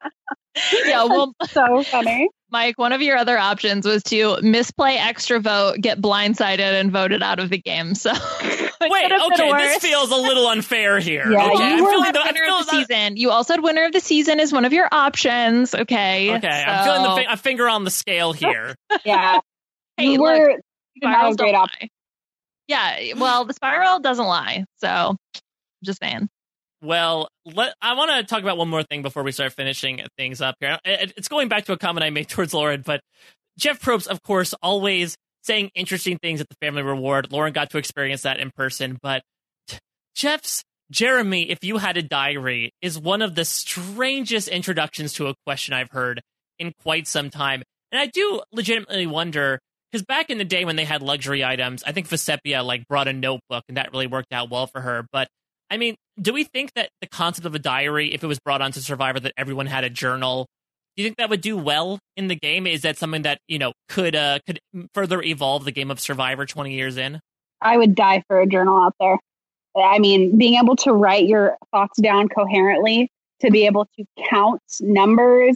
Yeah, well, so funny. Mike, one of your other options was to misplay extra vote, get blindsided, and voted out of the game. So wait, okay, this feels a little unfair here. Yeah, okay, you were winner of the season. You also had winner of the season as one of your options. Okay. Okay, so I'm feeling a finger on the scale here. Yeah. Hey, you were a great option. Yeah, well, the spiral doesn't lie. So just saying. Well, I want to talk about one more thing before we start finishing things up here. It's going back to a comment I made towards Lauren, but Jeff Probst, of course, always saying interesting things at the Family Reward. Lauren got to experience that in person, but Jeff's Jeremy, if you had a diary, is one of the strangest introductions to a question I've heard in quite some time. And I do legitimately wonder, because back in the day when they had luxury items, I think Vesepia brought a notebook, and that really worked out well for her. But I mean, do we think that the concept of a diary, if it was brought onto Survivor, that everyone had a journal, do you think that would do well in the game? Is that something that, could further evolve the game of Survivor 20 years in? I would die for a journal out there. I mean, being able to write your thoughts down coherently, to be able to count numbers,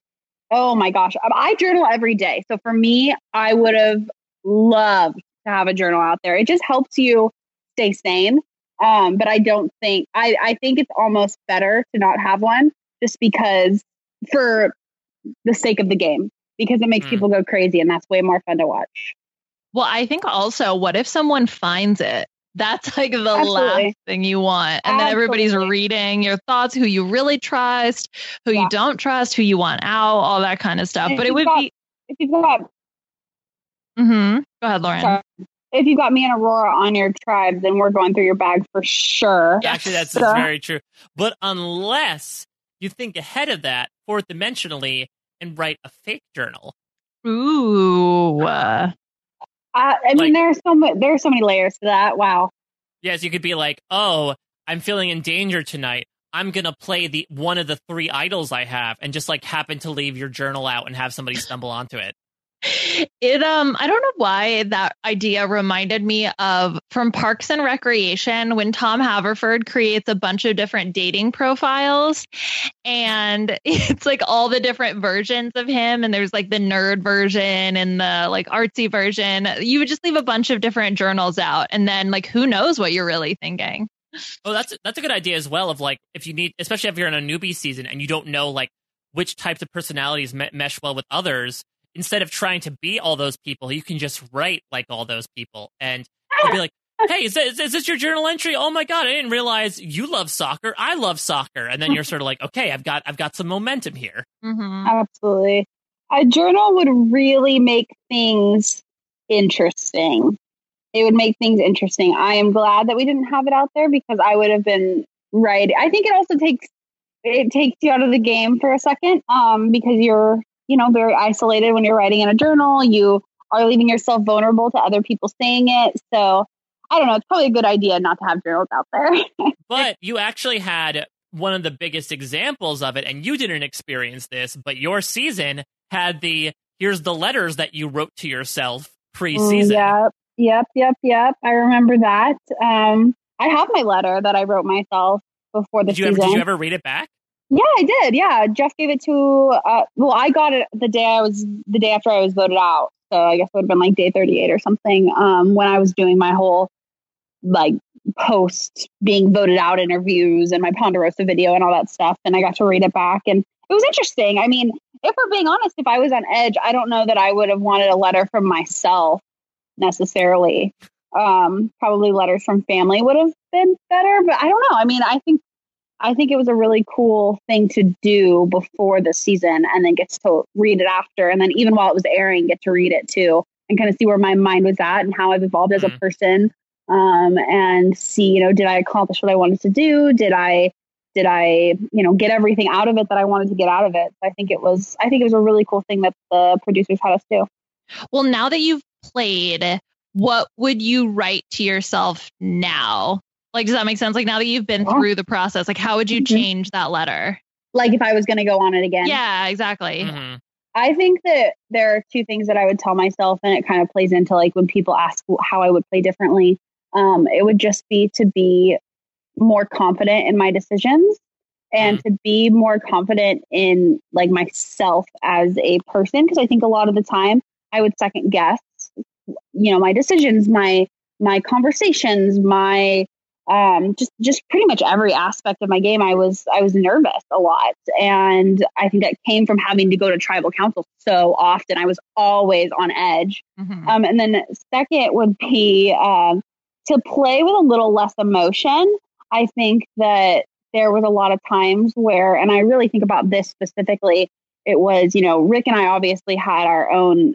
oh my gosh, I journal every day. So for me, I would have loved to have a journal out there. It just helps you stay sane. But I don't think, I think it's almost better to not have one, just because for the sake of the game, because it makes people go crazy, and that's way more fun to watch. Well, I think also, what if someone finds it? That's the last thing you want. And then everybody's reading your thoughts, who you really trust, who you don't trust, who you want out, all that kind of stuff. But it would be... If you've got... Go ahead, Lauren. Sorry. If you got me and Aurora on your tribe, then we're going through your bag for sure. Yeah, actually, that's very true. But unless you think ahead of that, fourth dimensionally, and write a fake journal. Ooh. I mean, there are so many layers to that. Wow. Yes, you could be like, oh, I'm feeling in danger tonight. I'm going to play one of the 3 idols I have, and just happen to leave your journal out and have somebody stumble onto it. It I don't know why that idea reminded me of from Parks and Recreation, when Tom Haverford creates a bunch of different dating profiles, and it's all the different versions of him, and there's the nerd version and the artsy version. You would just leave a bunch of different journals out, and then who knows what you're really thinking. Oh, that's a good idea as well, of if you need, especially if you're in a newbie season and you don't know which types of personalities mesh well with others. Instead of trying to be all those people, you can just write like all those people. And you'll be like, hey, is this your journal entry? Oh my God, I didn't realize you love soccer. I love soccer. And then you're sort of like, okay, I've got some momentum here. Mm-hmm. Absolutely. A journal would really make things interesting. It would make things interesting. I am glad that we didn't have it out there, because I would have been writing. I think it also takes you out of the game for a second, because you're very isolated when you're writing in a journal. You are leaving yourself vulnerable to other people seeing it. So I don't know. It's probably a good idea not to have journals out there. But you actually had one of the biggest examples of it, and you didn't experience this, but your season had the here's the letters that you wrote to yourself pre-season. Yep. I remember that. I have my letter that I wrote myself before the season. Did you ever read it back? Yeah, I did. Yeah, Jeff gave it to. I got it the day after I was voted out. So I guess it would have been like day 38 or something. When I was doing my whole like post being voted out interviews and my Ponderosa video and all that stuff, and I got to read it back, and it was interesting. I mean, if we're being honest, if I was on edge, I don't know that I would have wanted a letter from myself necessarily. Probably letters from family would have been better, but I don't know. I mean, I think it was a really cool thing to do before the season and then gets to read it after. And then even while it was airing, get to read it too and kind of see where my mind was at and how I've evolved as a person. And see, did I accomplish what I wanted to do? Did I, get everything out of it that I wanted to get out of it? I think it was a really cool thing that the producers had us do. Well, now that you've played, what would you write to yourself now? Like, does that make sense? Like, now that you've been through the process, like, how would you change that letter? Like, if I was going to go on it again? Yeah, exactly. Mm-hmm. I think that there are two things that I would tell myself, and it kind of plays into, like, when people ask how I would play differently. It would just be to be more confident in my decisions and to be more confident in, like, myself as a person. Because I think a lot of the time I would second guess, my decisions, my conversations, my just pretty much every aspect of my game. I was nervous a lot. And I think that came from having to go to tribal council so often. I was always on edge. Mm-hmm. And then second would be to play with a little less emotion. I think that there was a lot of times where, and I really think about this specifically, it was, Rick and I obviously had our own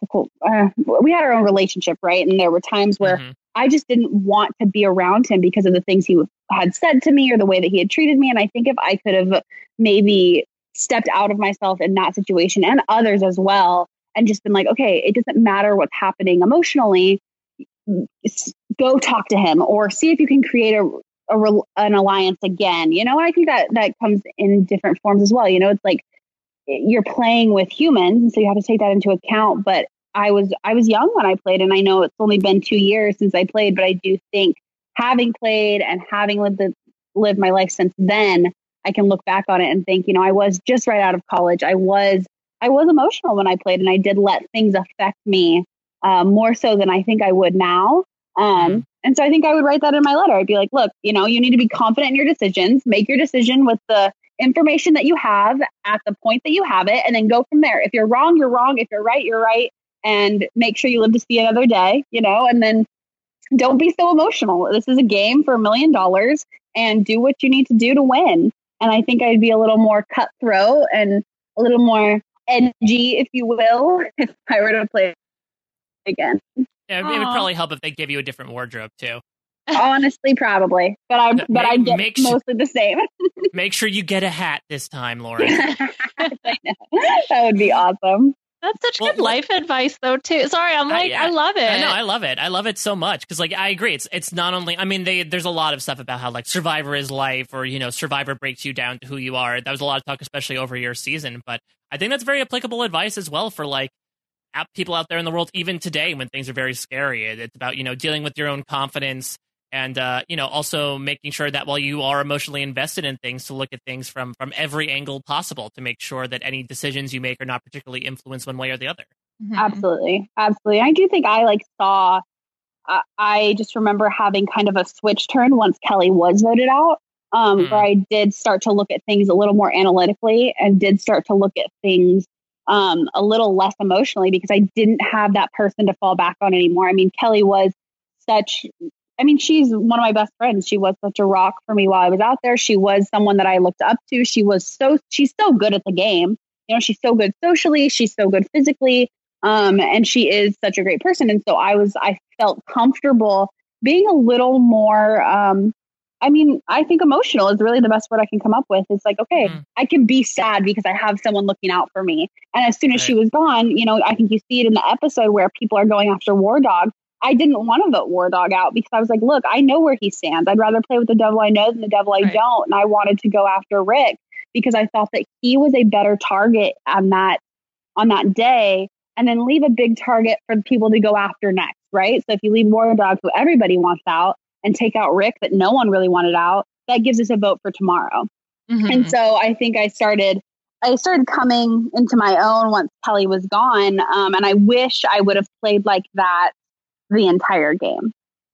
we had our own relationship, right? And there were times where I just didn't want to be around him because of the things he had said to me or the way that he had treated me. And I think if I could have maybe stepped out of myself in that situation and others as well, and just been like, okay, it doesn't matter what's happening emotionally, go talk to him or see if you can create an alliance again. I think that comes in different forms as well. It's like you're playing with humans, and so you have to take that into account. But I was young when I played, and I know it's only been 2 years since I played, but I do think having played and having lived my life since then, I can look back on it and think, I was just right out of college. I was emotional when I played, and I did let things affect me more so than I think I would now. And so I think I would write that in my letter. I'd be like, look, you need to be confident in your decisions, make your decision with the information that you have at the point that you have it, and then go from there. If you're wrong, you're wrong. If you're right, you're right. And make sure you live to see another day, and then don't be so emotional. This is a game for $1 million, and do what you need to do to win. And I think I'd be a little more cutthroat and a little more edgy, if you will, if I were to play again. Yeah, it would probably help if they give you a different wardrobe too. Honestly, probably, but I get mostly the same. Make sure you get a hat this time, Lauren. That would be awesome. That's such good life advice, though, too. Sorry, I love it. I love it. I love it so much because, I agree. It's not only. I mean, there's a lot of stuff about how Survivor is life, or Survivor breaks you down to who you are. That was a lot of talk, especially over your season. But I think that's very applicable advice as well for people out there in the world, even today when things are very scary. It's about dealing with your own confidence. And, also making sure that while you are emotionally invested in things, to look at things from every angle possible to make sure that any decisions you make are not particularly influenced one way or the other. Mm-hmm. Absolutely. Absolutely. I do think I saw, I just remember having kind of a switch turn once Kelly was voted out, where I did start to look at things a little more analytically and did start to look at things a little less emotionally because I didn't have that person to fall back on anymore. I mean, Kelly was she's one of my best friends. She was such a rock for me while I was out there. She was someone that I looked up to. She's so good at the game. She's so good socially. She's so good physically. And she is such a great person. And so I felt comfortable being a little more, I think emotional is really the best word I can come up with. It's like, okay, I can be sad because I have someone looking out for me. And as soon as she was gone, I think you see it in the episode where people are going after War Dog. I didn't want to vote War Dog out because I was like, look, I know where he stands. I'd rather play with the devil I know than the devil I don't. And I wanted to go after Rick because I thought that he was a better target on that day and then leave a big target for people to go after next, right? So if you leave War Dog, who everybody wants out, and take out Rick, that no one really wanted out, that gives us a vote for tomorrow. Mm-hmm. And so I think I started coming into my own once Kelly was gone. And I wish I would have played like that the entire game.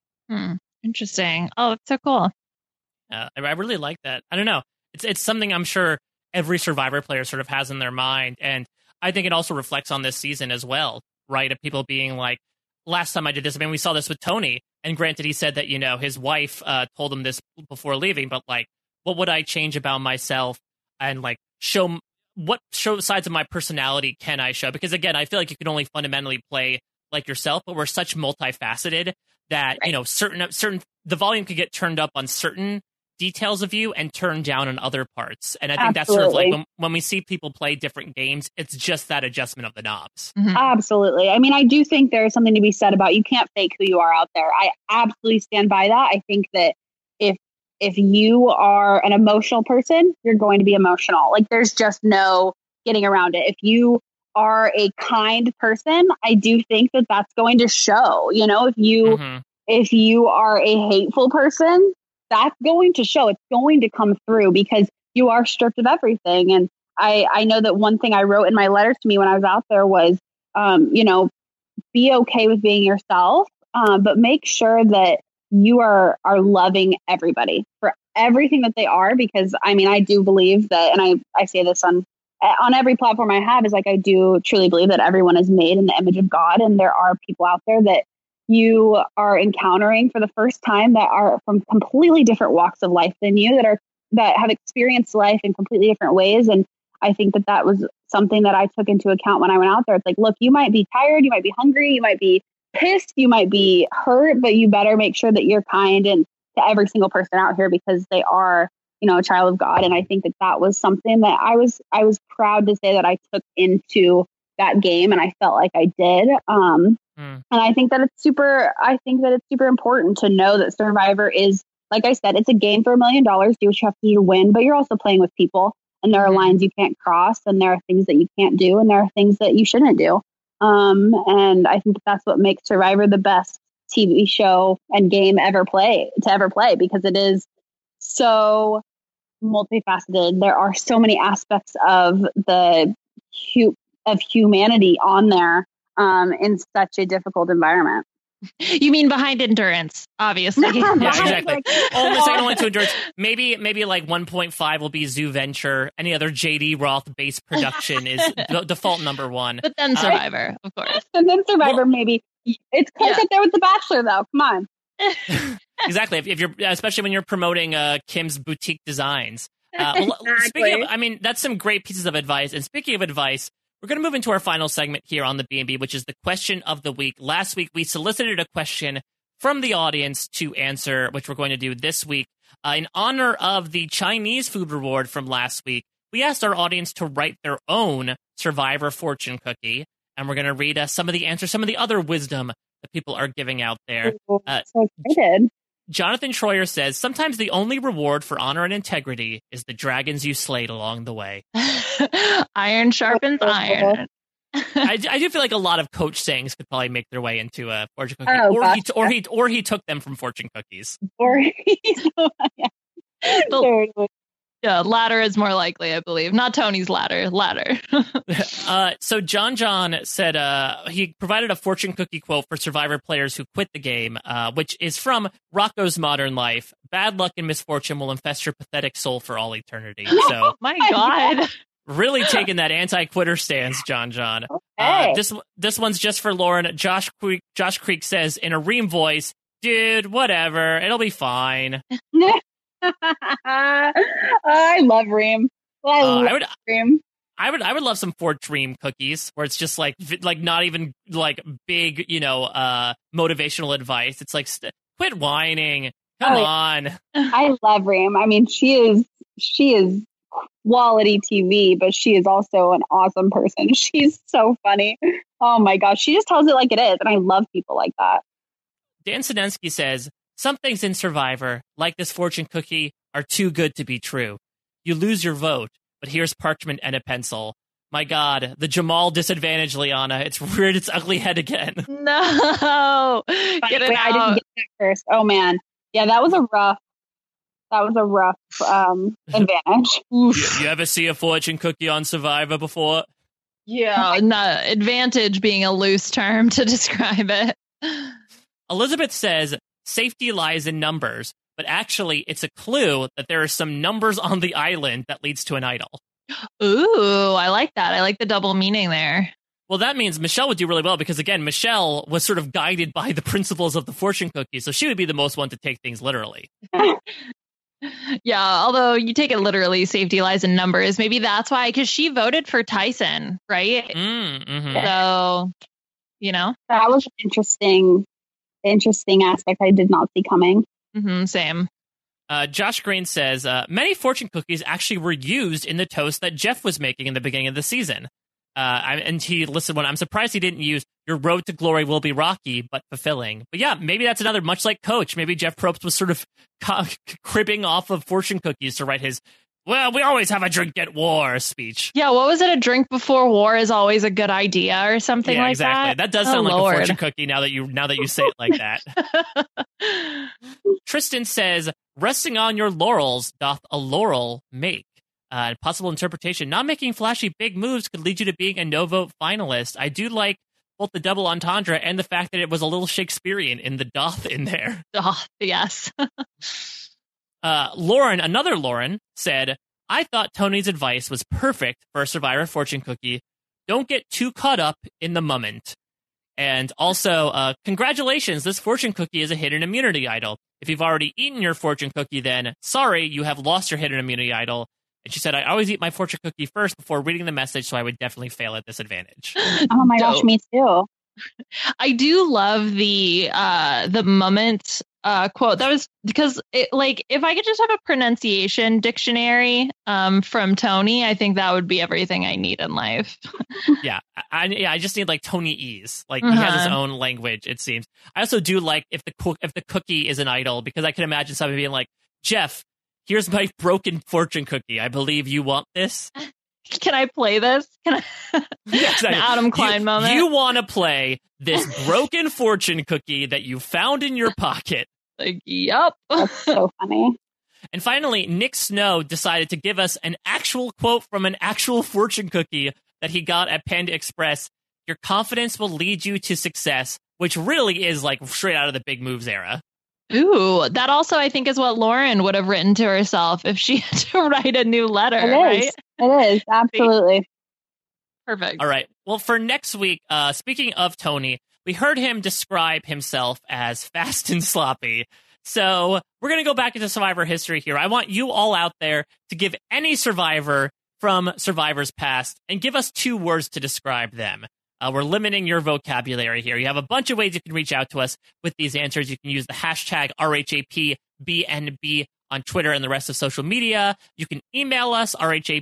Interesting. Oh, that's so cool. I really like that. I don't know. It's something I'm sure every Survivor player sort of has in their mind. And I think it also reflects on this season as well, right? Of people being like, last time I did this, I mean, we saw this with Tony. And granted, he said that, you know, his wife told him this before leaving, but like, what would I change about myself and like show sides of my personality can I show? Because again, I feel like you can only fundamentally play like yourself, but we're such multifaceted that, you know, certain the volume could get turned up on certain details of you and turned down on other parts. And I think that's sort of like when we see people play different games, it's just that adjustment of the knobs. Mm-hmm. Absolutely. I mean, I do think there's something to be said about you can't fake who you are out there. I absolutely stand by that. I think that if you are an emotional person, you're going to be emotional. Like there's just no getting around it. If you are a kind person, I do think that that's going to show, you know, if you are a hateful person, that's going to show. It's going to come through because you are stripped of everything. And I know that one thing I wrote in my letter to me when I was out there was, you know, be okay with being yourself, but make sure that you are loving everybody for everything that they are. Because I mean, I do believe that, and I say this on every platform I have, is like, I do truly believe that everyone is made in the image of God. And there are people out there that you are encountering for the first time that are from completely different walks of life than you, that have experienced life in completely different ways. And I think that was something that I took into account when I went out there. It's like, look, you might be tired, you might be hungry, you might be pissed, you might be hurt, but you better make sure that you're kind and to every single person out here because they are, you know, a child of God. And I think that was something that I was proud to say that I took into that game, and I felt like I did. And I think that it's super important to know that Survivor is, like I said, it's a game for $1 million. Do what you have to do to win, but you're also playing with people, and there are lines you can't cross, and there are things that you can't do, and there are things that you shouldn't do. And I think that's what makes Survivor the best TV show and game to ever play, because it is so multifaceted. There are so many aspects of humanity on there. In such a difficult environment. You mean behind endurance, obviously. Yeah, exactly. Only to endurance. Maybe like 1.5 will be Zoo Venture. Any other JD Roth based production is the default number one. But then Survivor, of course. And then Survivor, maybe. It's close up there with The Bachelor, though. Come on. Exactly. If you're, especially when you're promoting Kim's boutique designs. Exactly. Speaking of, I mean, that's some great pieces of advice. And speaking of advice, we're going to move into our final segment here on the B&B, which is the question of the week. Last week, we solicited a question from the audience to answer, which we're going to do this week. In honor of the Chinese food reward from last week, we asked our audience to write their own Survivor fortune cookie. And we're going to read some of the answers, some of the other wisdom that people are giving out there. So excited. Jonathan Troyer says, sometimes the only reward for honor and integrity is the dragons you slayed along the way. Iron sharpens iron. I do feel like a lot of coach sayings could probably make their way into a fortune cookie, or he took them from fortune cookies. Yeah, ladder is more likely, I believe. Not Tony's ladder. So John said he provided a fortune cookie quote for Survivor players who quit the game, which is from Rocco's Modern Life. Bad luck and misfortune will infest your pathetic soul for all eternity. So, my God. Really taking that anti-quitter stance, John. Okay. This one's just for Lauren. Josh Creek says in a Reem voice, dude, whatever, it'll be fine. I love Reem. Reem. I would love some Fort Dream cookies where it's just like not even like big, motivational advice. It's like quit whining. Come on. I love Reem. I mean, she is quality TV, but she is also an awesome person. She's so funny. Oh my gosh, she just tells it like it is, and I love people like that. Dan Sedensky says, some things in Survivor, like this fortune cookie, are too good to be true. You lose your vote, but here's parchment and a pencil. My God, the Jamal disadvantage, Liana. It's reared its ugly head again. No, get it out. I didn't get that first. Oh man, yeah, that was a rough advantage. You ever see a fortune cookie on Survivor before? Yeah, not advantage being a loose term to describe it. Elizabeth says safety lies in numbers, but actually it's a clue that there are some numbers on the island that leads to an idol. Ooh, I like that. I like the double meaning there. Well, that means Michelle would do really well because, again, Michelle was sort of guided by the principles of the fortune cookie, so she would be the most one to take things literally. Yeah, although you take it literally, safety lies in numbers. Maybe that's why, because she voted for Tyson, right? Mm-hmm. So, you know. That was an interesting aspect I did not see coming. Mm-hmm, same. Josh Green says, many fortune cookies actually were used in the toast that Jeff was making in the beginning of the season. And he listed one. I'm surprised he didn't use "Your road to glory will be rocky, but fulfilling." But yeah, maybe that's another, much like Coach. Maybe Jeff Probst was sort of cribbing off of fortune cookies to write his, "Well, we always have a drink at war" speech. Yeah, what was it? A drink before war is always a good idea, or something like exactly. that. That does sound like a fortune cookie now that you say it like that. Tristan says, "Resting on your laurels doth a laurel make." Possible interpretation. Not making flashy big moves could lead you to being a no-vote finalist. I do like both the double entendre and the fact that it was a little Shakespearean in the doth in there. Doth, yes. Lauren, another Lauren, said, "I thought Tony's advice was perfect for a Survivor fortune cookie. Don't get too caught up in the moment." And also, congratulations, this fortune cookie is a hidden immunity idol. If you've already eaten your fortune cookie, then sorry, you have lost your hidden immunity idol. And she said, "I always eat my fortune cookie first before reading the message, so I would definitely fail at this advantage." Oh my gosh, me too. I do love the moment quote. That was because if I could just have a pronunciation dictionary from Tony, I think that would be everything I need in life. Yeah, I just need like Tony Ease. Like he has his own language, it seems. I also do like if the cookie is an idol, because I can imagine somebody being like, "Jeff, here's my broken fortune cookie. I believe you want this. Can I play this? Can I?" Yeah, exactly. An Adam Klein moment. You want to play this broken fortune cookie that you found in your pocket. Like, yep. That's so funny. And finally, Nick Snow decided to give us an actual quote from an actual fortune cookie that he got at Panda Express. "Your confidence will lead you to success," which really is like straight out of the Big Moves era. Ooh, that also I think is what Lauren would have written to herself if she had to write a new letter, right? It is, absolutely. Perfect. All right. Well, for next week, speaking of Tony, we heard him describe himself as fast and sloppy. So we're going to go back into Survivor history here. I want you all out there to give any Survivor from Survivor's past and give us 2 words to describe them. We're limiting your vocabulary here. You have a bunch of ways you can reach out to us with these answers. You can use the hashtag RHAPBNB on Twitter and the rest of social media. You can email us,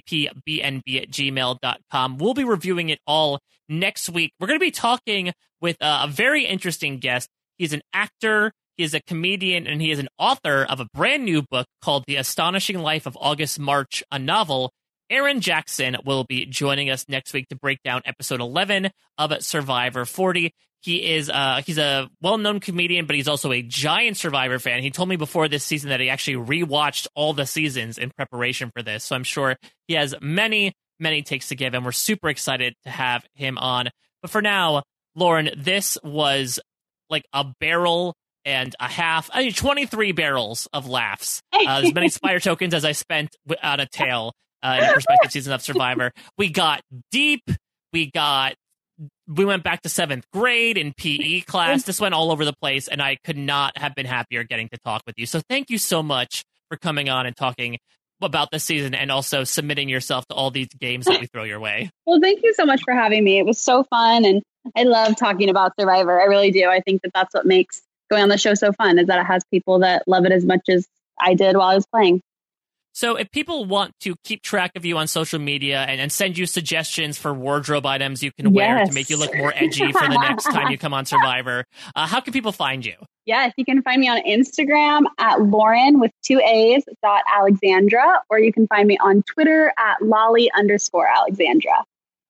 rhapbnb@gmail.com. We'll be reviewing it all next week. We're going to be talking with a very interesting guest. He's an actor, he is a comedian, and he is an author of a brand new book called The Astonishing Life of August March, a novel. Aaron Jackson will be joining us next week to break down episode 11 of Survivor 40. He's a well-known comedian, but he's also a giant Survivor fan. He told me before this season that he actually rewatched all the seasons in preparation for this. So I'm sure he has many, many takes to give, and we're super excited to have him on. But for now, Lauren, this was like a barrel and a half, 23 barrels of laughs. As many Spire tokens as I spent on a tail. In a prospective season of Survivor. We got deep. We went back to 7th grade in PE class. This went all over the place, and I could not have been happier getting to talk with you. So thank you so much for coming on and talking about this season and also submitting yourself to all these games that we throw your way. Well, thank you so much for having me. It was so fun, and I love talking about Survivor. I really do. I think that that's what makes going on the show so fun, is that it has people that love it as much as I did while I was playing. So if people want to keep track of you on social media and send you suggestions for wardrobe items you can wear to make you look more edgy for the next time you come on Survivor, how can people find you? Yes, you can find me on Instagram at Lauren with 2 A's .Alexandra, or you can find me on Twitter at Lolly_Alexandra.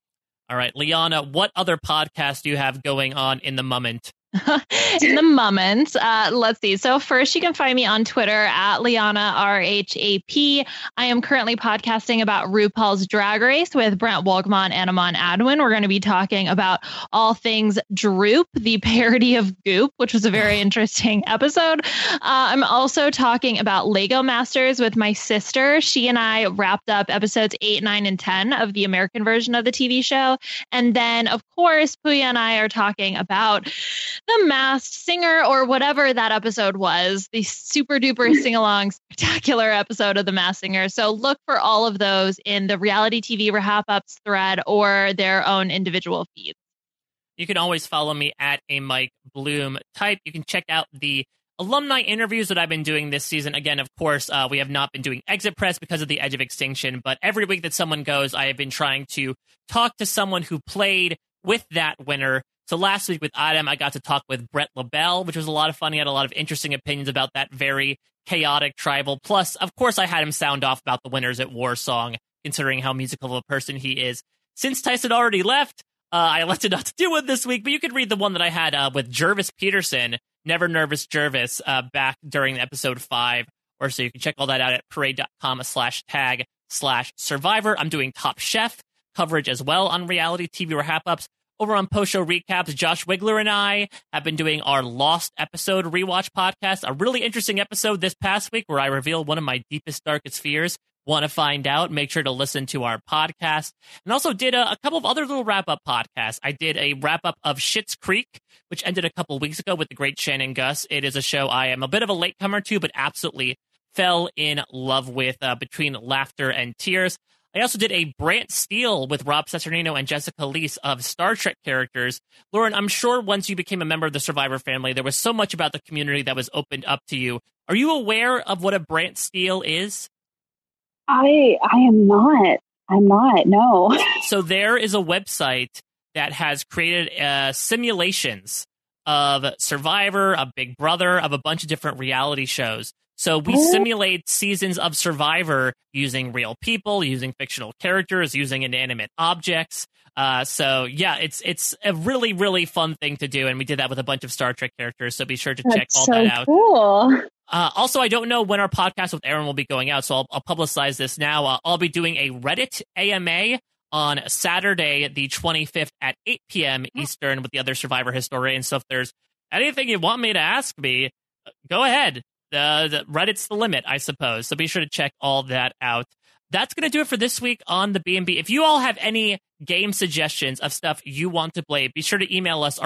All right, Liana, what other podcast do you have going on in the moment? In the moment, let's see. So first, you can find me on Twitter at Liana RHAP. I am currently podcasting about RuPaul's Drag Race with Brent Wolkman and Aman Adwin. We're going to be talking about all things Droop, the parody of Goop, which was a very interesting episode. I'm also talking about Lego Masters with my sister. She and I wrapped up episodes 8, 9, and 10 of the American version of the TV show. And then, of course, Puya and I are talking about The Masked Singer, or whatever that episode was, the super duper sing-along spectacular episode of The Masked Singer. So look for all of those in the reality TV wrap-ups thread or their own individual feeds. You can always follow me at a Mike Bloom type. You can check out the alumni interviews that I've been doing this season. Again, of course, we have not been doing Exit Press because of the edge of extinction, but every week that someone goes, I have been trying to talk to someone who played with that winner. So last week with Adam, I got to talk with Brett LaBelle, which was a lot of fun. He had a lot of interesting opinions about that very chaotic tribal. Plus, of course, I had him sound off about the Winners at War song, considering how musical of a person he is. Since Tyson already left, I elected not to do it this week, but you could read the one that I had with Jervis Peterson, Never Nervous Jervis, back during episode 5 or so. You can check all that out at parade.com/tag/survivor. I'm doing Top Chef coverage as well on reality TV wrap-ups. Over on post-show recaps, Josh Wigler and I have been doing our Lost episode rewatch podcast. A really interesting episode this past week where I reveal one of my deepest, darkest fears. Want to find out? Make sure to listen to our podcast. And also did a couple of other little wrap-up podcasts. I did a wrap-up of Schitt's Creek, which ended a couple weeks ago with the great Shannon Gus. It is a show I am a bit of a latecomer to, but absolutely fell in love with between laughter and tears. I also did a Brant Steele with Rob Cesternino and Jessica Leese of Star Trek characters. Lauren, I'm sure once you became a member of the Survivor family, there was so much about the community that was opened up to you. Are you aware of what a Brant Steele is? I am not. I'm not, no. So there is a website that has created simulations of Survivor, of Big Brother, of a bunch of different reality shows. So we simulate seasons of Survivor using real people, using fictional characters, using inanimate objects. So yeah, it's a really, really fun thing to do. And we did that with a bunch of Star Trek characters. So be sure to check all that out. Cool. Also, I don't know when our podcast with Aaron will be going out, so I'll publicize this now. I'll be doing a Reddit AMA on Saturday, the 25th at 8 p.m. Eastern with the other Survivor historians. So if there's anything you want me to ask me, go ahead. The Reddit's the limit, I suppose. So be sure to check all that out. That's going to do it for this week on the B&B. If you all have any game suggestions of stuff you want to play, be sure to email us,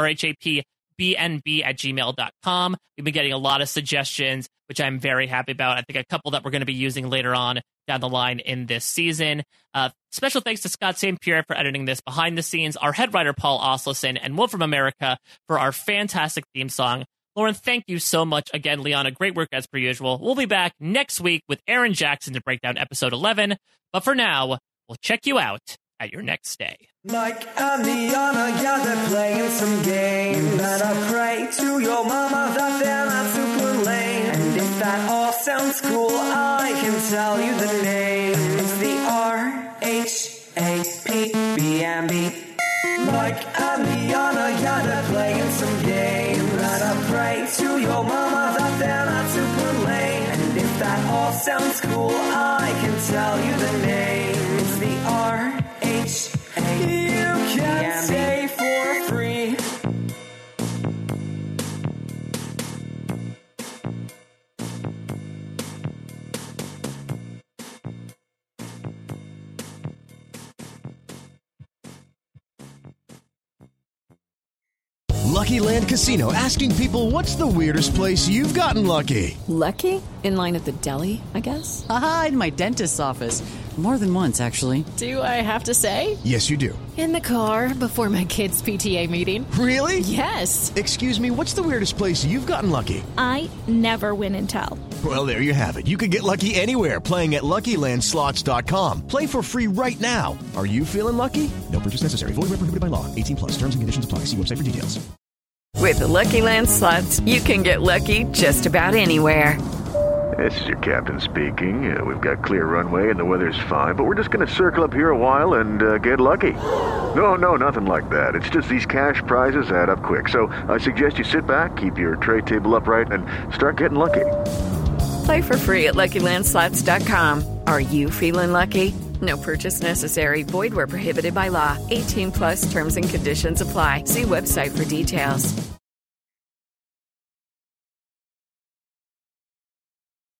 rhapbnb@gmail.com. We've been getting a lot of suggestions, which I'm very happy about. I think a couple that we're going to be using later on down the line in this season. Special thanks to Scott St. Pierre for editing this behind the scenes, our head writer, Paul Oslison, and Will from America for our fantastic theme song. Lauren, thank you so much again, Liana. Great work as per usual. We'll be back next week with Aaron Jackson to break down episode 11. But for now, we'll check you out at your next stay. Mike and Liana, yeah, they're playing some games. And I pray to your mama that they're not super lame. And if that all sounds cool, I can tell you the name. It's the RHAPBNB. Mike and Liana, yeah, they're playing some games. And I pray to your mama that they're not super lame. And if that all sounds cool, I can tell you the name. It's the RHAPBNB. You can stay for free. Lucky Land Casino, asking people, what's the weirdest place you've gotten lucky? Lucky? In line at the deli, I guess? Aha, in my dentist's office. More than once, actually. Do I have to say? Yes, you do. In the car before my kids' PTA meeting. Really? Yes. Excuse me, what's the weirdest place you've gotten lucky? I never win and tell. Well, there you have it. You can get lucky anywhere, playing at LuckyLandSlots.com. Play for free right now. Are you feeling lucky? No purchase necessary. Void where prohibited by law. 18+. Terms and conditions apply. See website for details. With the Lucky Land Slots, you can get lucky just about anywhere. This is your captain speaking. We've got clear runway and the weather's fine, but we're just going to circle up here a while and get lucky. No, nothing like that. It's just these cash prizes add up quick. So I suggest you sit back, keep your tray table upright, and start getting lucky. Play for free at LuckyLandSlots.com. Are you feeling lucky? No purchase necessary. Void where prohibited by law. 18+ terms and conditions apply. See website for details.